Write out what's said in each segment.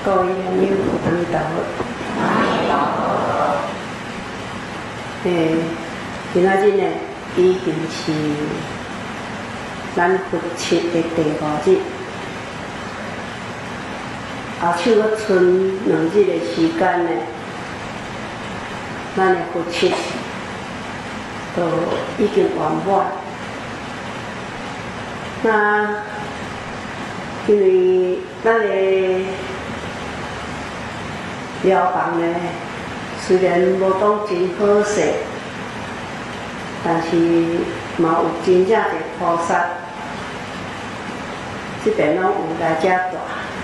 各位朋友，阿弥陀佛。阿弥陀佛。今仔日呢，已经是咱佛七的第5日，后手阁剩2日的时间呢，咱的佛七就已经圆满。那因为咱的疗房呢，虽然无讲真好势，但是嘛有真正的菩萨，这边拢有来遮住。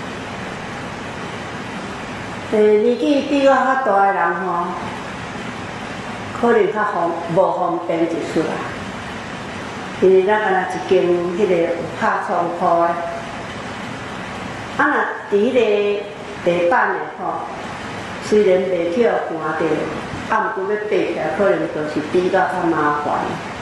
年纪比我较大的人吼，可能较无方便一丝啦。因为咱敢若一间迄个有拍床铺的，若伫迄个地板的吼，虽然袂巧搬着，毋过要爬起来，可能就是比较较麻烦。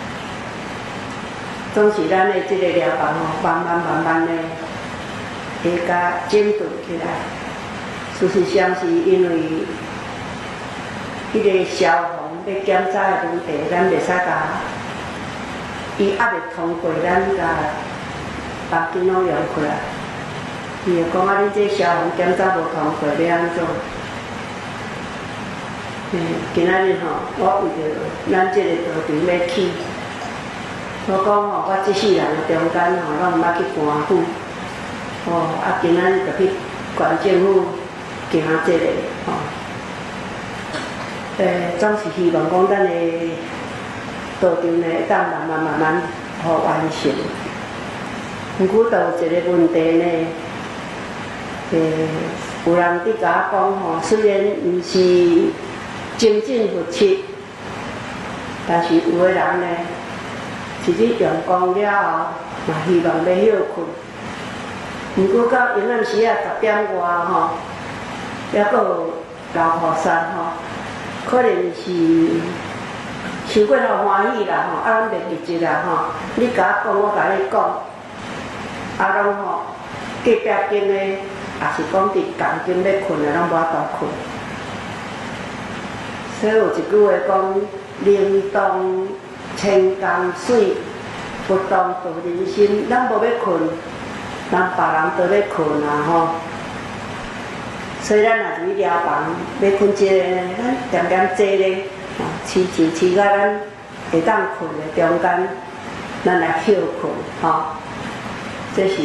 总是咱的即个疗房吼，慢慢的会甲整顿起来。事实上是因为迄个消防要检查的问题，咱袂使甲伊还袂通过，咱甲把电脑用过来。伊就讲你这消防检查无通过，要安怎？今仔日吼，我为着咱这个道场要起，我讲吼，我这世人的中间吼，拢毋捌去搬府，今仔日就去县政府行这个吼。总是希望讲咱的道场呢，会当慢慢互完成。毋过，就有一个问题呢，有人伫甲我讲吼，虽然毋是精进佛七，但是有的人呢，是去用功了后，嘛希望要休困。毋过到阴暗时啊10点外吼，还阁有老菩萨吼，可能是伤过头欢喜啦吼，咱袂记得啦吼。你甲我讲，我甲你讲，拢吼隔壁间的，也是讲伫共间要困的，拢无法度困。所以有一句话讲：灵动千江水，不动度人心。咱无要困，人别人都要困啊吼。所以咱若是去疗房要困一个呢，咱点坐咧，饲到咱会当困的中间，咱来休困吼。这是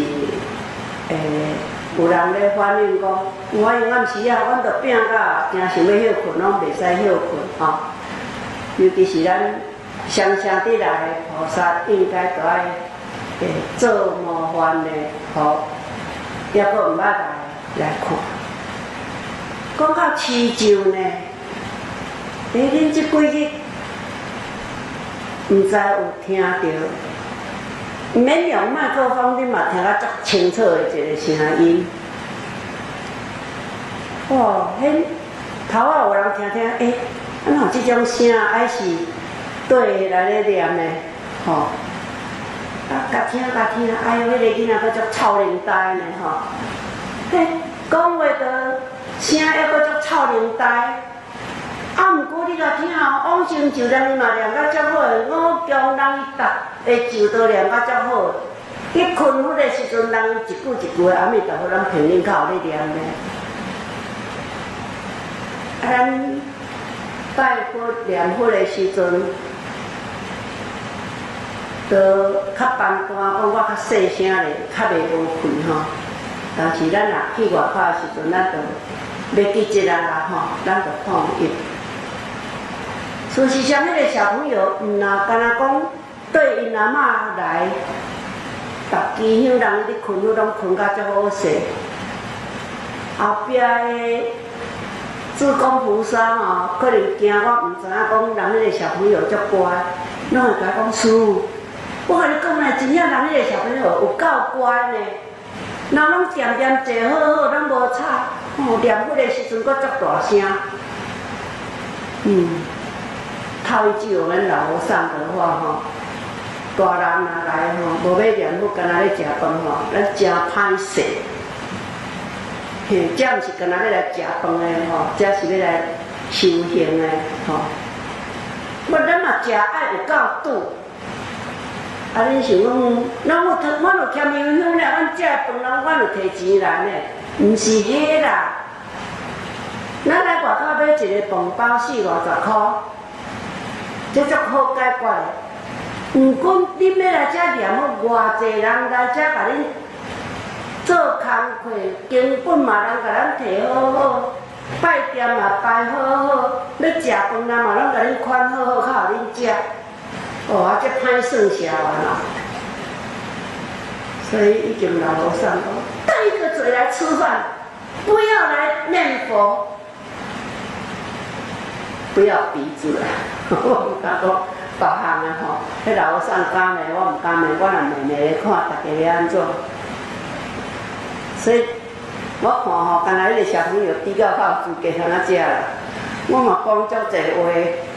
有人咧反映讲，我阴暗时啊，阮着拼到真想要休困，拢袂使休困吼。尤其是咱双声得来的菩萨，应该着爱做模范的，吼，抑阁毋捌来看。讲到持咒呢，恁即几日毋知有听到？免用麦克风，恁嘛听甲足清楚的一个声音。哇，迄头仔有人听，敢有即种声，还是对来咧念的，吼。甲听，哎呦，迄个囡仔佫足臭灵呆呢，吼。讲话着声还佫足臭灵呆。毋过你甲听吼，往生咒念伊嘛念甲足好诶，五强人伊逐个咒都念甲足好。伊困佛诶时阵，人一句一句阿弥陀佛，咱平顶口咧念咧。咱拜佛念佛诶时阵，都较单单讲我较细声咧，较袂无困吼。但是咱若去外口诶时阵，咱就要记一下啦吼，咱就放逸。事实上，迄个小朋友毋若干那讲对因阿嬷来，逐支香人伫困佛拢困甲足好势。后壁的智公菩萨吼，可能惊我毋知影讲人迄个小朋友足乖，拢会甲讲师父，我甲你讲咧，真正人迄个小朋友有够乖呢。人拢点坐好好，拢无吵，念佛的时阵佫足大声。透一句咱老和尚的话吼，大人若来吼，无要念佛，干那咧食饭吼，咱真歹势。 嘿，这毋是干那要来食饭的吼，这是要来修行的吼。咱嘛食爱有够拄。啊，恁想讲，阮有欠油香了，阮食饭了，阮有摕钱来呢？毋是迄啦。咱来外口买一个饭包40-50块，这足好解决的。毋管恁要来遮念好，偌济人来遮甲恁做工课，根本嘛人甲咱摕好好，拜店嘛拜好好，要食饭人嘛拢甲恁款好好，较互恁食。哦，啊，这歹算啥啊啦！所以已经老和尚讲，带一个嘴来吃饭，不要来念佛，不要鼻子啦。我唔敢讲别项的吼，迄老和尚敢的，我唔敢的，我若默默咧看，大家要安怎？所以，我看吼，刚才迄个小朋友比较有资格通啊食啦。我嘛讲足济话。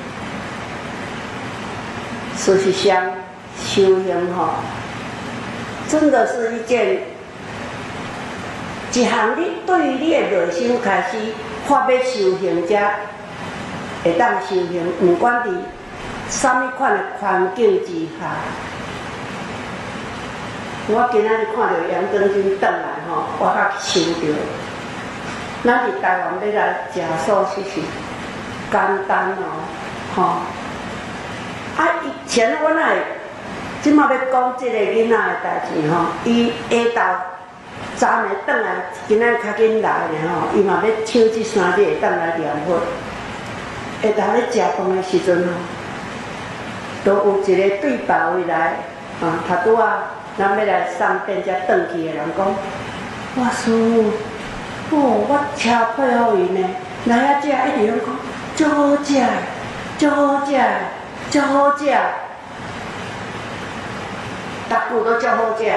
事实上，修行吼，真的是一件一项你对于你的内心开始发要修行者，会当修行，不管伫什么款的环境之下。我今仔日看到杨登军转来吼，我较想到，咱伫台湾要来食素食是简单哦，吼。啊！以前我哪会，即马要讲即个囡仔的代志吼，伊下昼昨暝转来，今仔较紧来咧吼，伊嘛要抢即3日会当来念佛。下昼咧食饭的时阵吼，都有一个对别位来啊，头拄啊，咱要来送便才转去的人讲，哇师傅，哦，我车配互伊呢，来遐食一直拢讲，足好食，足好食。足好食，逐句都足好食。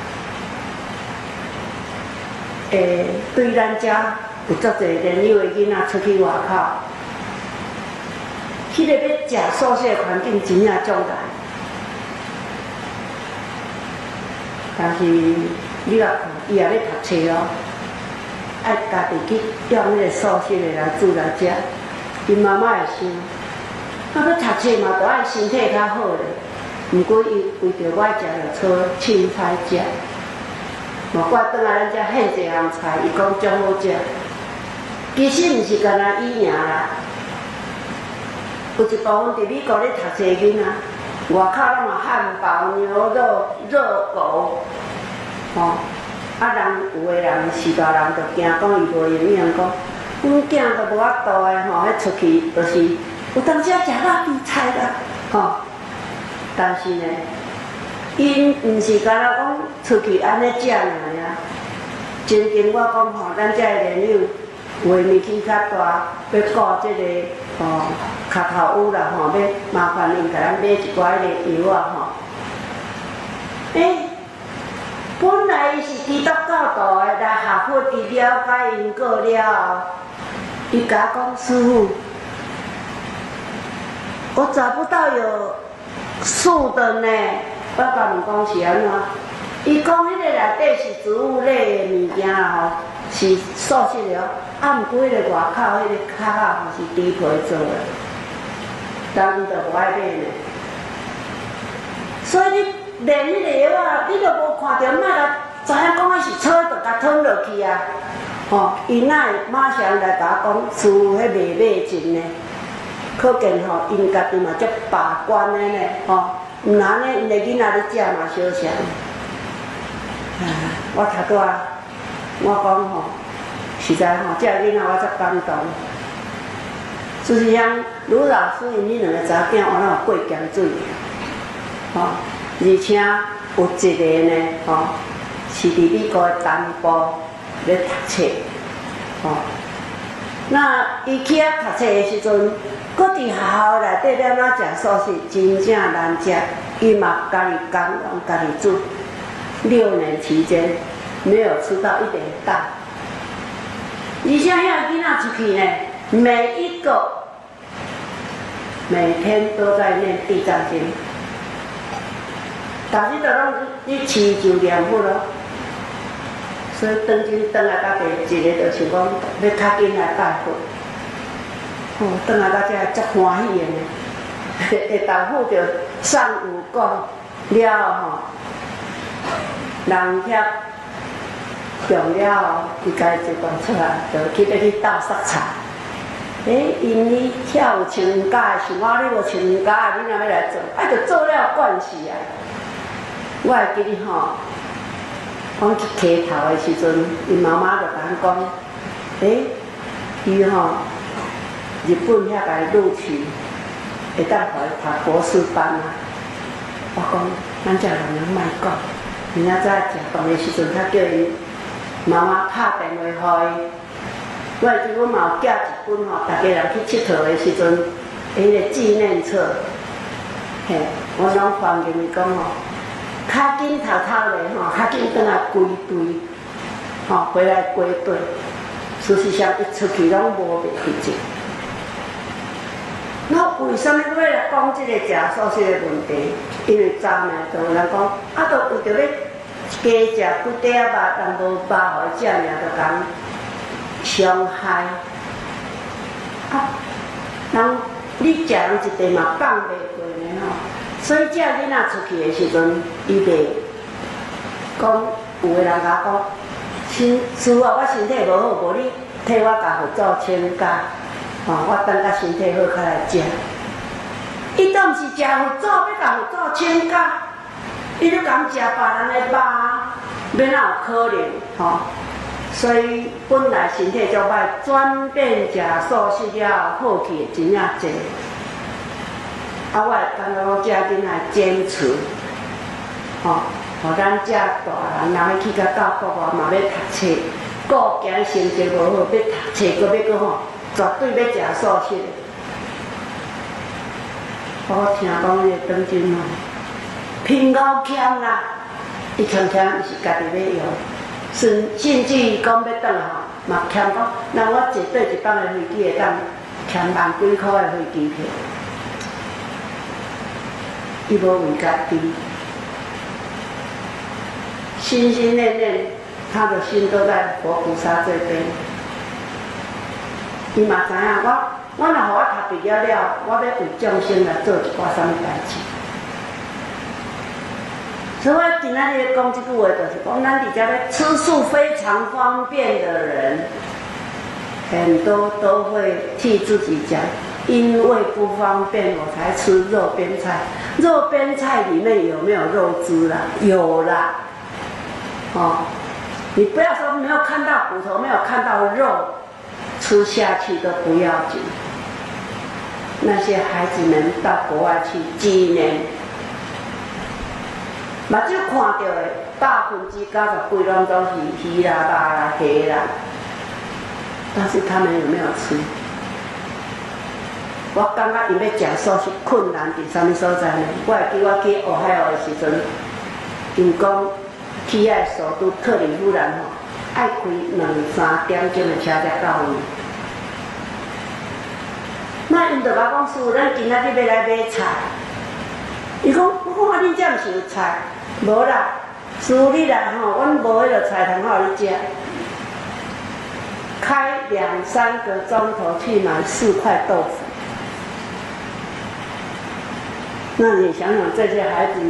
对咱遮有足侪年幼的囡仔出去外口，迄个要食素食的环境真正足难。但是你来看，伊也要读册哦，爱家己去用迄个素食的来煮来食，因妈妈会想。啊，要读册嘛，着爱身体较好咧。毋过伊为着我食着炒凊彩食，嘛我转来咱遮献一项菜，伊讲足好食。其实毋是干那伊尔啦，有一部分伫美国咧读册囡仔，外口拢嘛汉堡、牛肉、热狗，吼。啊，人有的人是大人着惊讲伊无营养，讲阮囝都无法度的吼，迄出去就是。有当时啊食肉比菜啦，吼，但是呢，因毋是干那讲出去安尼食尔。真经我讲吼，咱遮个年幼有诶年纪较大，要顾即个吼脚头污啦吼，要麻烦因甲咱买一寡迄个药啊吼。本来伊是基督教徒诶，来学佛伊了解因果了后，伊甲我讲师父。我找不到有素的呢，我甲问讲是安怎？伊讲迄个内底是植物类的物件吼，是素食的哦。啊，毋过迄个外口迄个壳啊，是猪皮做的，但伊就无爱买呢。所以你练迄个药啊，你都无看到，莫甲知影讲迄是草，就甲吞落去啊。吼，伊哪会马上来甲我讲，师父迄袂买真呢？可见吼，因家己嘛足把关的呢，吼，毋然呢，因个囡仔咧食嘛小声。我头拄啊，我讲吼，实在吼，这个囡仔我足感动。事实上，卢老师因迄两个查囝原来有过咸水，吼，而且有一个呢，吼，是伫美国的南部咧读册，吼。那伊去遐读册的时阵。搁伫学校内底了哪食素食，真正难食。伊嘛家己工用家己煮，6年期间没有吃到一点蛋。而且遐囡仔出去呢，每一个每天都在念地藏经，但是就拢去市就念佛咯。 所以当今转来到第一个，就想讲要较紧来拜佛。哦，转来到遮足欢喜的呢。会豆腐着送有果了吼，人遐用了后，伊家一动出来，就去斗杀菜。因你遐有穿家的想法，你无穿家的，你若要来做，着做了惯势啊。我会记哩吼，阮去溪头的时阵，因妈妈就甲阮讲，伊吼日本遐个录取，会当互伊读博士班啊。我讲，咱遮人莫讲，明仔早食饭的时阵，较叫伊妈妈拍电话互伊。我会记阮嘛有寄一本吼，大家人去佚佗的时阵，迄个纪念册，嘿，我拢还给伊讲吼，较紧偷咧吼，较紧转来归队，吼，回来归队。事实上，伊出去拢无袂去接。那为什么要来讲这个食素食的问题？因为昨暝就有人讲，都为着要加食几块肉，人无肉互伊食尔，就讲伤害。人你食人一地嘛放袂过呢吼，所以这囡仔出去的时阵，伊袂讲有个人甲我讲，师啊，我身体无好，无你替我甲佛祖请假。我等甲身体好，较来食。伊都毋是食佛祖，要甲佛祖请假，伊就敢食别人的肉，要哪有可能？吼！所以本来身体就歹，转变食素食了，好去的真正济。我会感觉讲，遮囡仔坚持，互咱遮大人，若要去到国外嘛要读册，顾惊成绩无好，要读册，搁要搁吼。绝对要食素食的。我听讲伊个当今吼，贫苦欠啦，伊欠是家己要用，甚至于讲要转吼，嘛欠讲，那我坐对一班的飞机会当欠万几块的飞机票，伊无为家己，心心念念，他的心都在佛菩萨这边。伊嘛知影，我若互我读毕业了，我要为众生来做一寡啥物代志。所以我今仔日讲这句话，就是讲咱伫遮咧吃素非常方便的人，很多都会替自己讲，因为不方便，我才吃肉边菜。肉边菜里面有没有肉汁啦？有啦。你不要说没有看到骨头，没有看到肉。吃下去都不要紧。那些孩子们到国外去几年，目睭看到的90%几拢都是鱼啦、肉啦、虾啦，但是他们有没有吃？我感觉伊要食素是困难伫啥物所在呢？我会记我去俄亥俄的时阵，因讲去遐首都克里夫兰吼。爱开2、3点钟的车才到位。那因就甲讲师傅，咱今仔日要来买菜。伊讲，我看恁遮毋是有菜，无啦。师傅你来吼，阮无迄个菜通好你食。开2、3个钟头去买4块豆腐。那你想想这些孩子们。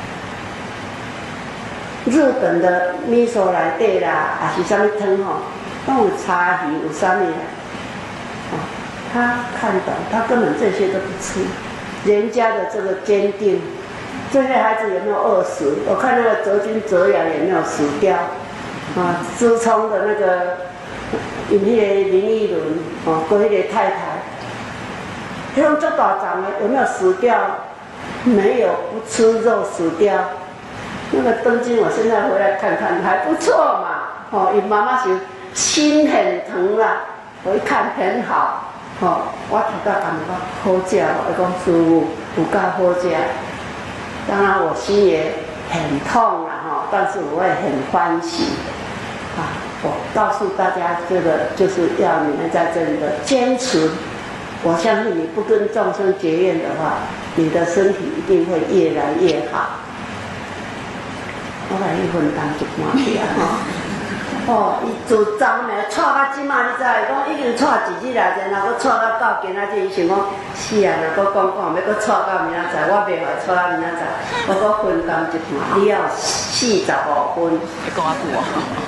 日本的米索内底啦，还是啥物汤吼，都有叉鱼，有啥物啦？他看懂，他根本这些都不吃。人家的这个坚定，这些孩子有没有饿死？我看那个泽君泽雅有没有死掉？资聪的那个，有那个林依轮，跟那个太太，他们做大长的有没有死掉？没有，不吃肉死掉。那个东京，我现在回来看看还不错嘛。因妈妈是心很疼啦，我一看很好。我听到感觉好食，我讲师傅有够好食。当然我心也很痛啦，但是我也很欢喜。我告诉大家，这个就是要你们在这里的坚持。我相信你不跟众生结怨的话，你的身体一定会越来越好。我来一分钟就满去啊！ 哦，伊自昨呢带到即马，你知伊讲已经带一日来者，若搁带到今仔日，伊想讲是啊，若搁讲要搁带到明仔载，我袂话带到明仔载，我搁分工一半，你要45分。 你讲啊久哦。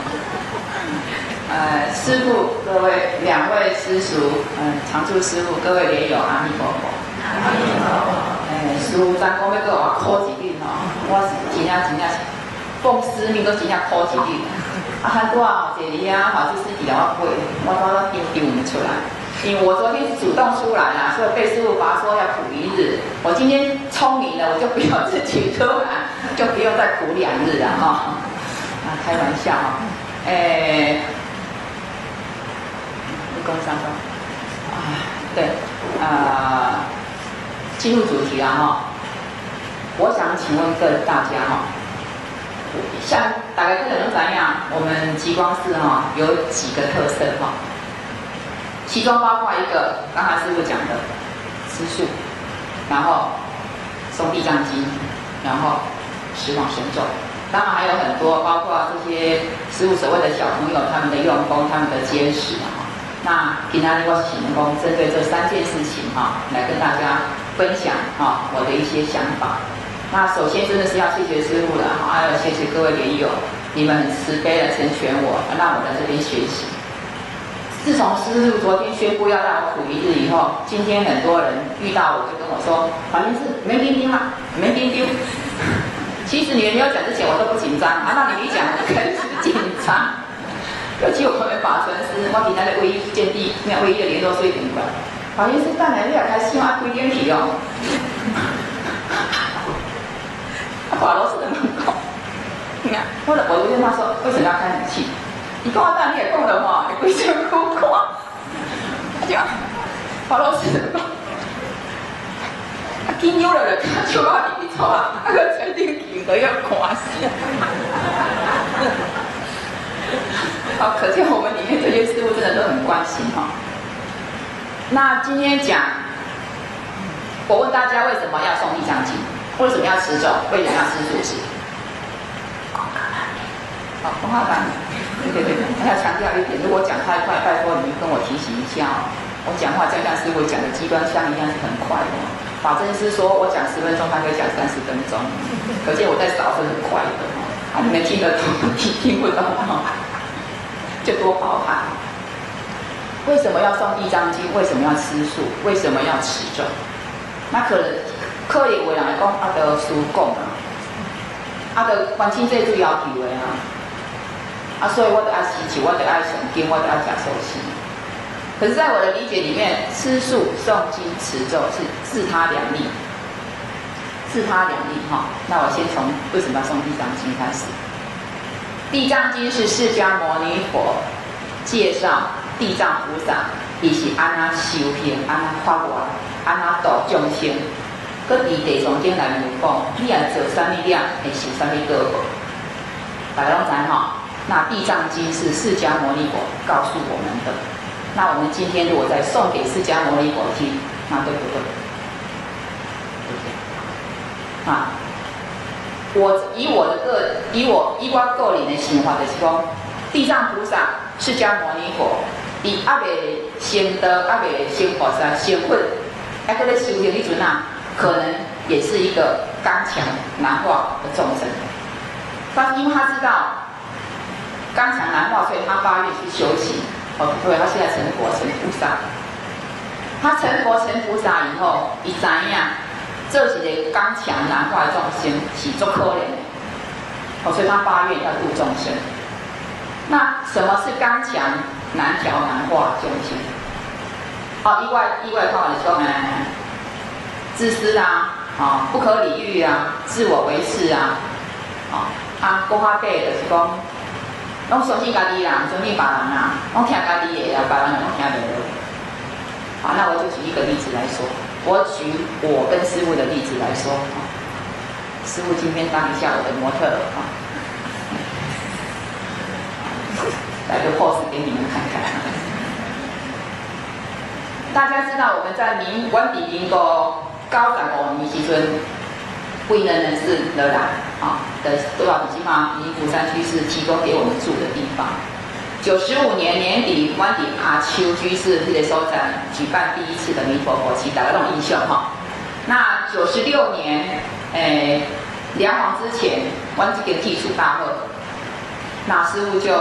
师父，各位两位师叔，常住师父，各位莲友，阿弥陀佛。阿弥陀佛。师父咱讲要搁我考一日吼，我是真正奉师命，搁真正考一日。很多坐伫遐，法师弟来我背，我都要丢唔出来。因为我昨天是主动出来啦，所以被师父罚说要苦1日。我今天聪明了，我就不用自己出来，就不用再苦2日了哈。开玩笑哈。工商说，对，进入主题了哈。我想请问大家哈。像大概可能怎样？我们极光寺哈有几个特色哈，其中包括一个刚才师父讲的吃素，然后诵地藏经，然后持往生咒，当然还有很多，包括这些师父所谓的小朋友他们的用功、他们的坚持哈。那今天我请功针对这3件事情哈，来跟大家分享哈我的一些想法。那首先真的是要谢谢师父了，还有谢谢各位莲友，你们很慈悲的成全我，让我在这边学习。自从师父昨天宣布要让我苦1日以后，今天很多人遇到我就跟我说，反正是没钉钉嘛，没钉钉。其实你们没有讲之前我都不紧张，那你们一讲我就开始紧张。尤其我们法传师，我今天的唯一建地，唯一的联络税点管，法传师带来你也开始要开点题哦。法罗斯的门口，你看，我就跟他说，为什么要开冷气？你跟我讲你也讲了嘛，你规身苦看。他讲，法罗斯的门口，紧扭了就看手啊，你错啊，那个决定停都要看死。好，可见我们里面这些师父真的都很关心哈。那今天讲，我问大家为什么要诵地藏经？为什么要持咒？为什么要吃素食？好，文化版。对，还要强调一点，如果讲太快，拜托你们跟我提醒一下哦。我讲话就像师父讲的机关枪一样是很快的。法真师说我讲10分钟，他可以讲30分钟，可见我在扫是很快的。你们听得懂，听不懂就多包涵。为什么要诵地藏经？为什么要吃素？为什么要持咒？那可能有人来讲，就师讲啊，就关心这最要求的所以我就爱祈求，我就爱诵经，我就爱吃素食。可是，在我的理解里面，吃素、诵经、持咒是自他两利，哈。那我先从为什么要诵地藏经开始。地藏经是释迦牟尼佛介绍地藏菩萨，伊是安那修行、安那发愿、安那度众生。搁伫地藏经内面有讲，你若做啥物了，会受啥物果报。大家拢知吼。那地藏经是释迦牟尼佛告诉我们的。那我们今天如果再送给释迦牟尼佛听，那对不对？以我个人的想法就是讲，地藏菩萨、释迦牟尼佛，伊还未成道，还未成菩萨、成佛，还搁咧修行迄阵可能也是一个刚强难化的众生。但因为他知道刚强难化，所以他发愿去修行。所以他现在成佛成菩萨。他成佛成菩萨以后，伊知影这是一个刚强难化的众生是足可怜的。所以他发愿要度众生。那什么是刚强难调难化众生？意外化的说，自私不可理喻自我为是讲较白就是讲，拢相信家己啦，相信别人拢听家己的别人拢听袂落。那我就举一个例子来说，我举我跟师父的例子来说师父今天当一下我的模特来个 pose 给你们看看。大家知道我们在原地民国95年时阵，不能人士的啦，的多少起码离福山区是提供给我们住的地方。 95年年底，阮伫阿丘居士迄个所在举办第一次的弥陀佛期，大家都有印象哈。那96年，梁皇之前，阮这个剃除大会，那师父就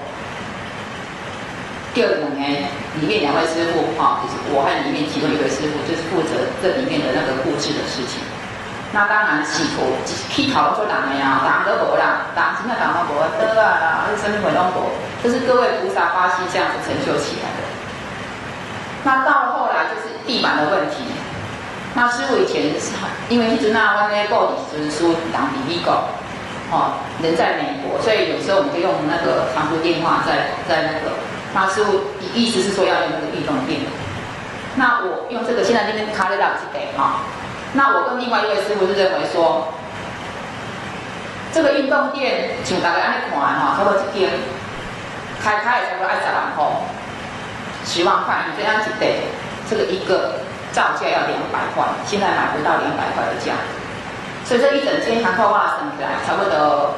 第2年里面2位师父哈，就是我和里面其中1位师父，就是负责这里面的那个布置的事情。那当然起头去讨论说人的呀，人都无啦，人真正人都无得啊啦，生命会拢无，这是各位菩萨发心这样子成就起来的。那到了后来就是地板的问题。那师父以前是因为迄阵啊，阮咧顾里就是书人伫美国，人在美国，所以有时候我们就用那个长途电话在那个。那师父意思是说要用那个运动电。那我用这个现在这边卡在那是得哈。那我跟另外1位师父是认为说，这个运动店像大家安尼看哈，差不多一间开的差不多要10万块，10万块，你这样一得，这个一个造价要200块，现在买不到200块的价，所以这一整间堂扣哇省起来差不多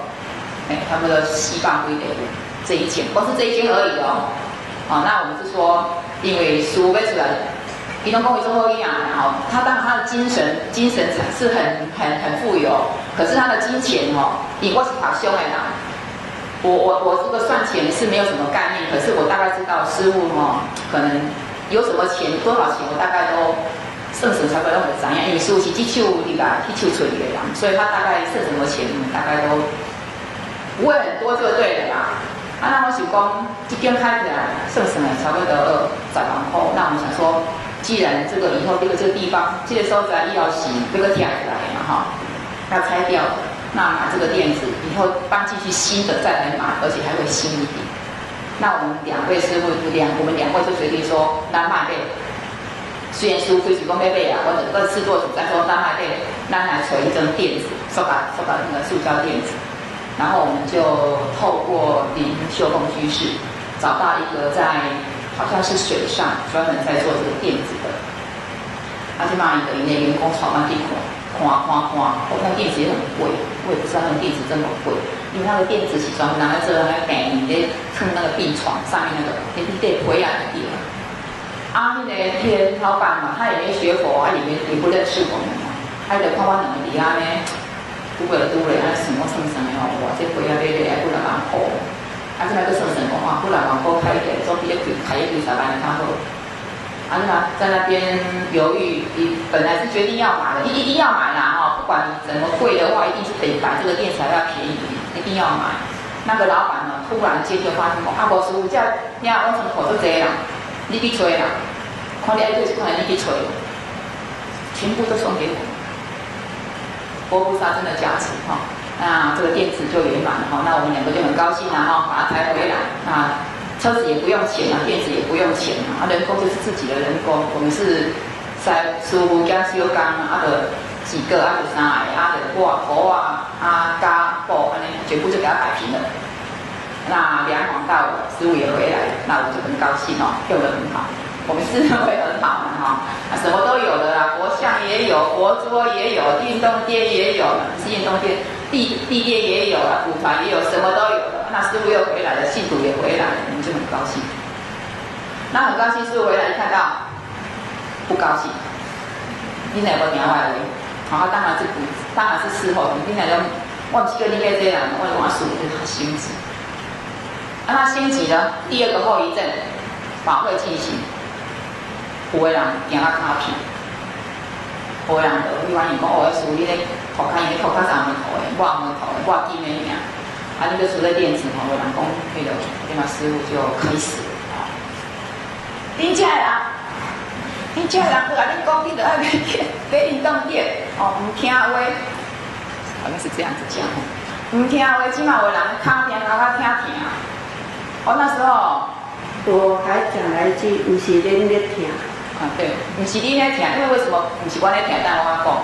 7万几块这一间，光是这一间而已哦。那我们是说，因为书背出来。伊拢讲伊做好囝啦，他当然他的精神是很富有，可是他的金钱因为我是读商的啦，我这个算钱是没有什么概念，可是我大概知道师傅可能有什么钱多少钱，我大概都算差不多都会知影，因为师傅是这手里来去手处理的人，所以他大概算什么钱大概都不会很多就对了啦。那我想讲这间开起来算差不多10万块，那我们想说。既然这个以后这个地方，这个所在要洗，这个跳起来嘛要拆掉，那买这个垫子以后搬进去新的再来买，而且还会新一点。那我们2位师傅，我们2位就决定说，咱买买。虽然师傅是讲要买啊，我2次做主张说咱买买，咱来找一张垫子，塑胶那个塑胶垫子，然后我们就透过林秀凤居士找到一个在。好像是水上专门在做这个垫子的，他就骂一个那员工炒饭地看，那垫子也很贵，我也不知道那垫子这么贵，因为那个垫子是专门拿来做那个病人在蹭那个病床上面那个，你得回来的地方。那个老板嘛，他也没学佛，也不认识我们嘛，他就看我两个底下呢，拄了，什么蹭什么哇，这回来买不能蛮好。这个算什么不然往后开一点，总比开一2、3万较好。在那边犹豫，本来是决定要买的，一定要买啦不管你怎么贵的话，一定是得买这个垫才要便宜，一定要买。那个老板呢，突然间就发现无师傅，这你看我从口就这啦，你去吹啦，看你爱对就看你去吹，全部都送给我。佛菩萨真的加持那这个垫子就圆满了那我们2个就很高兴把它抬回来。那车子也不用钱垫子也不用钱人工就是自己的人工。我们是在师傅加修钢的几个就3个就锅加布全部就给它摆平了。那梁皇到了，师傅也回来了，那我就很高兴用得很好。我们是认为很好什么都有的啦，佛像也有，佛桌也有，运动垫也有，不是运动垫。地垫也有了，舞团也有，什么都有了。那师傅又回来了，信徒也回来了，我们就很高兴。那很高兴，师傅回来看到不高兴，你哪个名外围？当然是事后，你哪个忘记跟你这样，我师傅就是他心急。那心急呢？第2个后遗症，法会进行，有的人行到卡皮，有的人就你讲师傅你咧。头看伊咧头较长门头诶，我门头诶，我记咩名？你就除了垫子有人讲，迄个师傅就开始恁遮人去甲恁讲，你着爱买运动垫唔听话，好像是这样子讲，唔听话，起码有人卡疼卡疼疼。那时候我还讲了一句，不是恁咧疼。 对，不是你咧疼，因为为什么不是我咧疼？但我讲。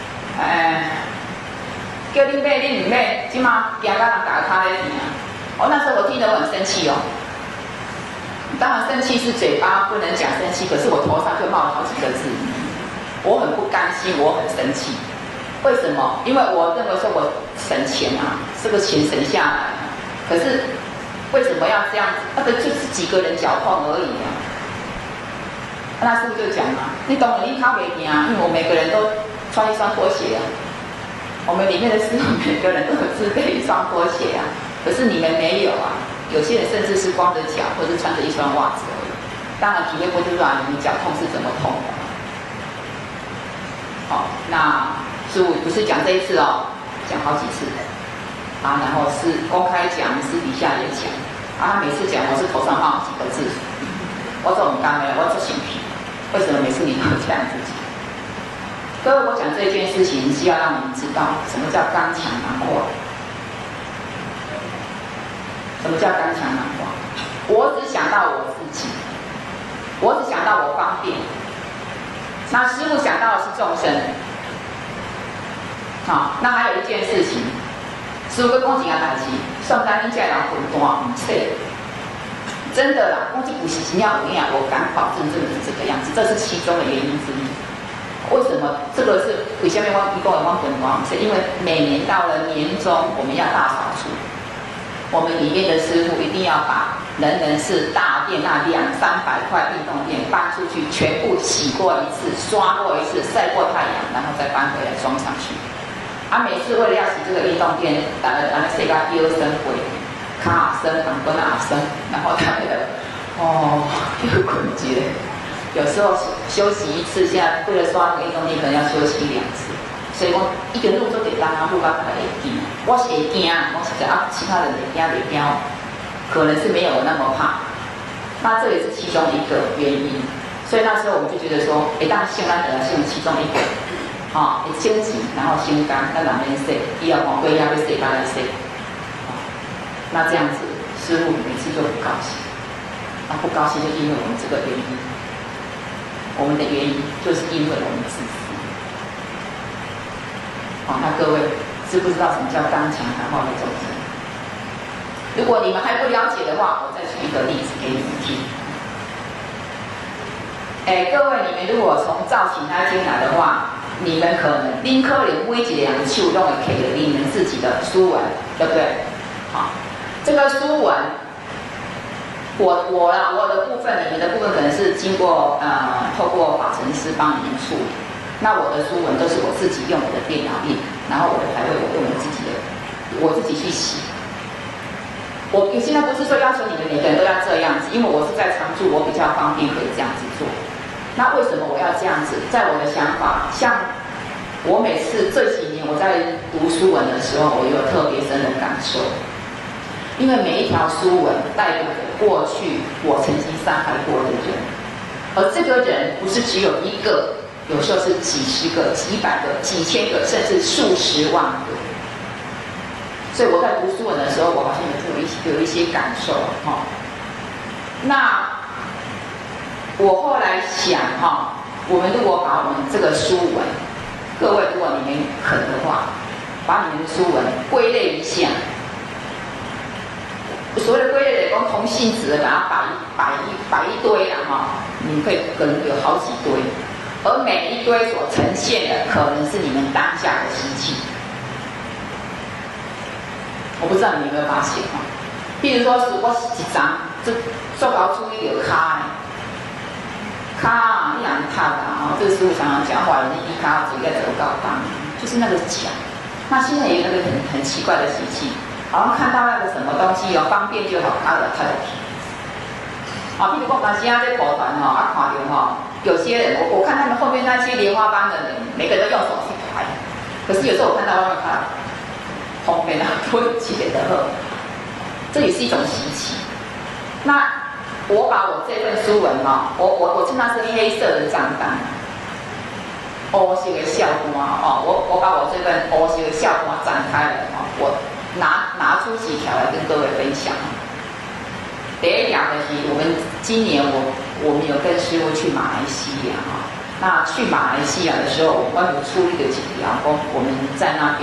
叫你买你唔买，即马行到人家脚咧疼。那时候我听得我很生气当然生气是嘴巴不能讲生气，可是我头上就冒了好几个字，我很不甘心，我很生气。为什么？因为我认为说我省钱这个钱省下来，可是为什么要这样子？那个就是几个人脚碰而已啊。那师傅就讲嘛，你懂了，你靠没赢啊，因为我每个人都穿一双拖鞋啊。我们里面的师傅每个人都有自备一双拖鞋啊，可是你们没有啊。有些人甚至是光着脚，或者是穿着一双袜子而已。当然体会不出来你们脚痛是怎么痛的。好，那师傅不是讲这一次哦，讲好几次啊，然后是公开讲，私底下也讲啊。他每次讲我是头上放几个字，我说我们刚才我做性皮，为什么每次你都这样子讲？各位，我讲这件事情是要让你们知道什么叫刚强难化。什么叫刚强难化？我只想到我自己，我只想到我方便。那师父想到的是众生。好，那还有一件事情，师父跟讲一件代志，算咱恁这人混蛋唔切。真的啦，讲这不是真正有影，我敢保证真的是这个样子，这是其中的原因之一。为什么这个是为什么我一共有混蛋唔切？因为每年到了年终，我们要大扫除。我们里面的师傅一定要把人是大便那200-300块运动垫搬出去，全部洗过一次、刷过一次、晒过太阳，然后再搬回来装上去。啊，每次为了要洗这个运动垫，然后洗个腰身回，卡身、膀胱啊身，然后他们又捆结。有时候休息一次，现在为了刷那个运动垫，可能要休息2次。所以我一个路做简单啊，路到可能会惊，我是会惊，我是在其他人会惊袂惊，可能是没有我那么怕。那这也是其中一个原因。所以那时候我们就觉得说，当先咱得是其中一个，先急，然后先干，那两边洗，第二黄龟要被洗，把它洗。那这样子，师傅每次就不高兴，不高兴就因为我们这个原因，我们的原因就是因为我们自私。那各位知不知道什么叫刚强难化的众生？如果你们还不了解的话，我再举一个例子给你们听。各位，你们如果从造型那间来的话，你们可能恁可能每一个人手都会摕着你们自己的书文，对不对？好，这个书文，我的部分，你们的部分可能是经过透过法程师帮你们处理。那我的书文都是我自己用我的电脑印，然后我的牌位我用我自己去洗。我现在不是说要求你们每个人都要这样子，因为我是在常住，我比较方便可以这样子做。那为什么我要这样子？在我的想法，像我每次这几年我在读书文的时候，我有特别深的感受，因为每一条书文代表着过去我曾经伤害过的人，而这个人不是只有一个。有时候是几十个、几百个、几千个，甚至数十万个。所以我在读书文的时候，我好像有一些感受哈。那我后来想哈，我们如果把我们这个书文，各位如果你们肯的话，把你们的书文归类一下。所谓的归类，用同性质的把它摆一堆啦哈，你可以可能有好几堆。而每一堆所呈现的，可能是你们当下的心情。我不知道你们有没有发现哈？譬如说是我一张，这做搞注意有卡啊，一两套啊，这个师傅常常讲话，你一卡只应该走高档，就是那个奖。那现在也有那个很奇怪的习气，好像看到那个什么东西方便就好，他就提。譬如说，现在在跑团看到有些人，我看他们后面那些莲花班的人，每个人都用手去拍。可是有时候我看到他后面都写的这也是一种习气。那我把我这份书文我称它是黑色的账单，欧式的校官我把我这份欧式的校官展开了我拿出几条来跟各位分享。第一条的是，我们今年我们有跟师傅去马来西亚那去马来西亚的时候，我们有出一个几条，我们在那边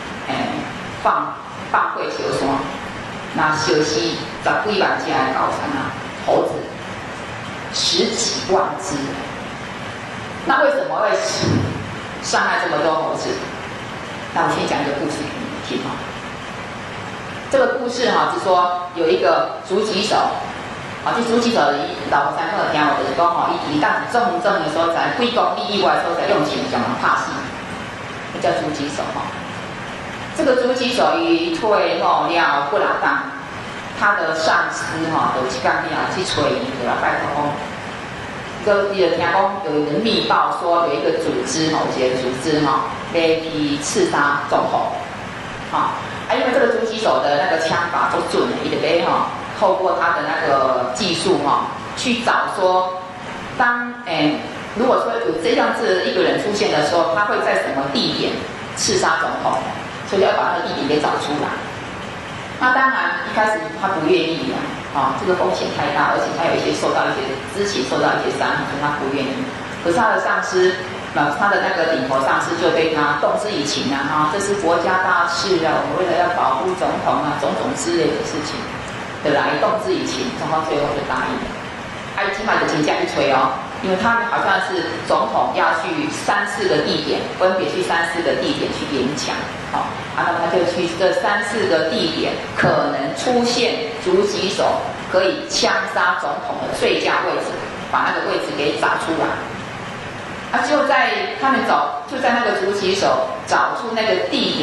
放会球山，那休息10几万只的高山猴子10几万只，那为什么会伤害这么多猴子？那我先讲一个故事给你们听这个故事哈，是说有一个狙击手，这狙击手老婆三个听我就是讲吼，伊当时种的所在，几公里以外所在用枪上人拍死，叫狙击手哈。这个狙击手一退后了不老当，他的上司哈就去干咩啊？去催伊，对吧？拜托讲，伊就听讲有人密报说有一个组织哈，有一个组织哈，要去刺杀总统，因为这个狙击手的那个枪法都准，伊就要哈透过他的那个技术哈，去找说，如果说有这样子一个人出现的时候，他会在什么地点刺杀总统？所以要把那个地点给找出来。那当然一开始他不愿意这个风险太大，而且他有一些之前受到一些伤害，所以他不愿意。可是他的上司，他的那个顶头上司就对他动之以情这是国家大事啊，我们为了要保护总统种种之类的事情，的来动之以情，总统最后就答应了。起码的请假一催因为他们好像是总统要去3-4个地点，分别去3-4个地点去演讲，那么他就去这3-4个地点可能出现狙击手可以枪杀总统的最佳位置，把那个位置给找出来。就在他们就在那个狙击手找出那个地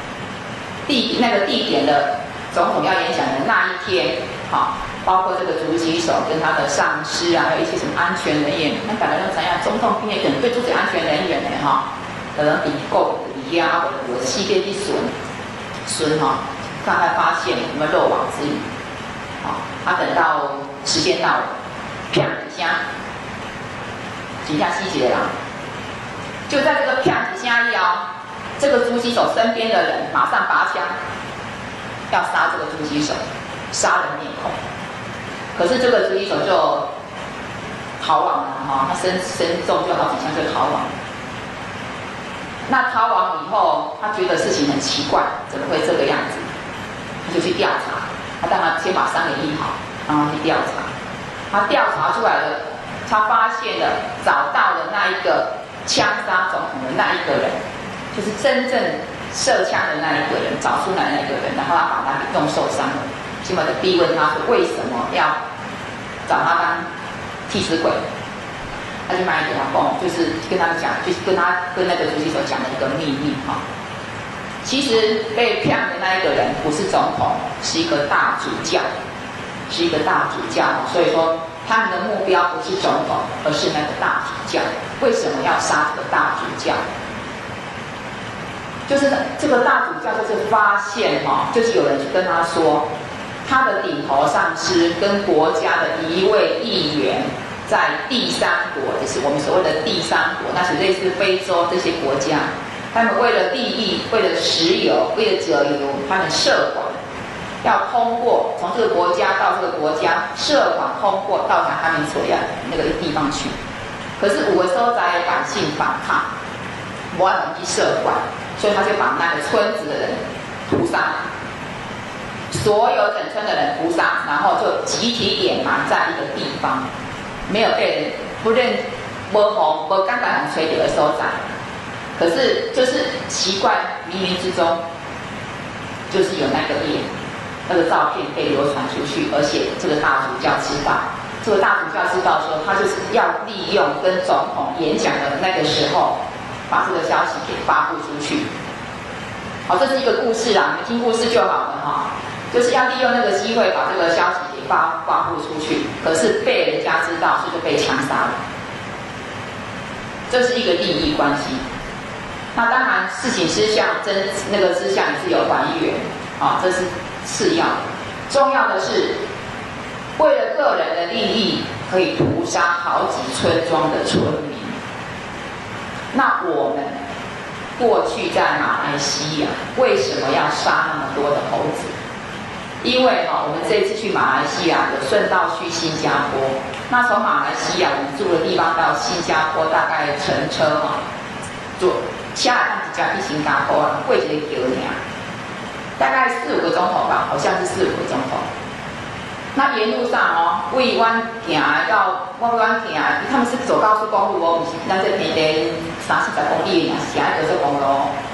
点的总统要演讲的那一天，包括这个狙击手跟他的上司还有一些什么安全人员，那大家都知道，总统边可能对这些安全人员可能比够比啊，或者细边去损看看发现有没有漏网之鱼，等到时间到了，啪一声，几下细节就在这个啪一下这个狙击手身边的人马上拔枪，要杀这个狙击手，杀人灭口。可是这个狙击手就逃亡了他身中就好几枪就逃亡了。那逃亡以后，他觉得事情很奇怪，怎么会这个样子？他就去调查，他当然先把伤给医好，然后去调查。他调查出来了，他发现了找到了那一个枪杀总统的那一个人，就是真正射枪的那一个人，找出来的那一个人，然后他把他给弄受伤了。起码就逼问他说为什么要找他当替死鬼？他就卖给他讲，就是跟他讲，就是跟那个狙击手讲了一个秘密其实被骗的那一个人不是总统，是一个大主教，所以说他们的目标不是总统，而是那个大主教。为什么要杀这个大主教？就是这个大主教就是发现就是有人去跟他说，他的顶头上司跟国家的一位议员在第三国，就是我们所谓的第三国，那是类似非洲这些国家，他们为了利益，为了石油，为了石油，他们设管要通过从这个国家到这个国家设管通过到他们所要那个地方去。可是有的所在百姓反抗，没办法去设管，所以他就把那个村子的人屠杀，所有整村的人屠杀，然后就集体掩埋在一个地方，没有被人不认、没刚刚吹掉的所在。可是就是奇怪，冥冥之中就是有那个照片被流传出去，而且这个大主教知道，这个大主教知道说，他就是要利用跟总统演讲的那个时候，把这个消息给发布出去。好，这是一个故事啦，你们听故事就好了就是要利用那个机会把这个消息给发布出去，可是被人家知道，所以就被枪杀了。这是一个利益关系。那当然，事情真相那个真相也是有还原这是次要的。重要的是，为了个人的利益，可以屠杀好几村庄的村民。那我们过去在马来西亚为什么要杀那么多的猴子？因为我们这一次去马来西亚有顺道去新加坡，那从马来西亚我们住的地方到新加坡大概乘车坐下来一家去新加坡过一个桥大概4-5个钟头吧，好像是4-5个钟头。那沿路上为湾行到湾行，他们是走高速公路不是咱这边的30-40公里的，是高速公路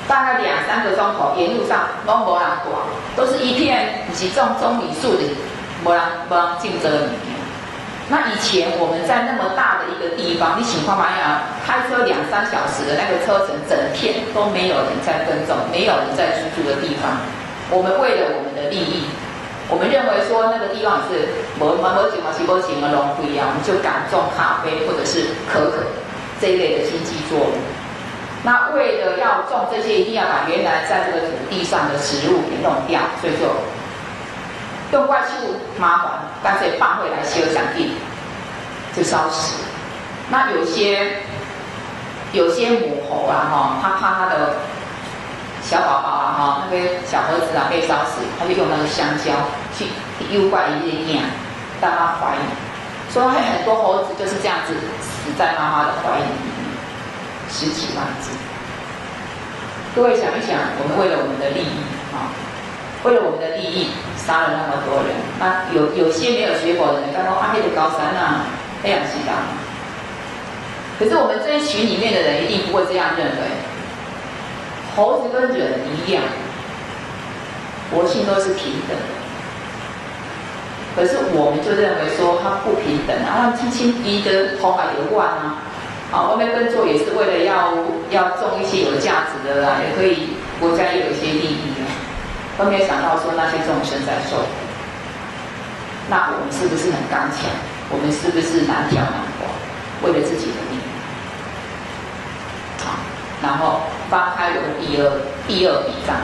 大概2-3个钟头，沿路上都没人逛，都是一片是种米树的，没人竞争的物件。那以前我们在那么大的一个地方，你请看嘛呀，开车2-3小时的那个车程，整片都没有人在耕种，没有人在居住的地方，我们为了我们的利益，我们认为说那个地方是没钱的农夫一样，我们就敢种咖啡或者是可可这一类的经济作物。那为了要种这些，一定要把原来在这个土地上的植物给弄掉，所以就用怪树麻烦，干脆放回来修想地，就烧死。那有些母猴啊哈，它怕它的小宝宝啊哈，那个小猴子啊被烧死，它就用那个香蕉去诱拐一些鸟，让它怀孕。所以很多猴子就是这样子死在妈妈的怀里面，10几万只。各位想一想，我们为了我们的利益啊，为了我们的利益杀了那么多人。那有些没有学佛的人，刚刚黑的高山啊，黑氧西达。可是我们这一群里面的人一定不会这样认为。猴子跟人一样，活性都是平等的。可是我们就认为说它不平等啊，轻轻一的头发有乱啊，啊，外面耕作也是为了要种一些有价值的啦，也可以国家也有一些利益啊，都没有想到说那些众生在受苦。那我们是不是很刚强？我们是不是难挑难过，为了自己的利益？好，然后翻开我的第二笔账。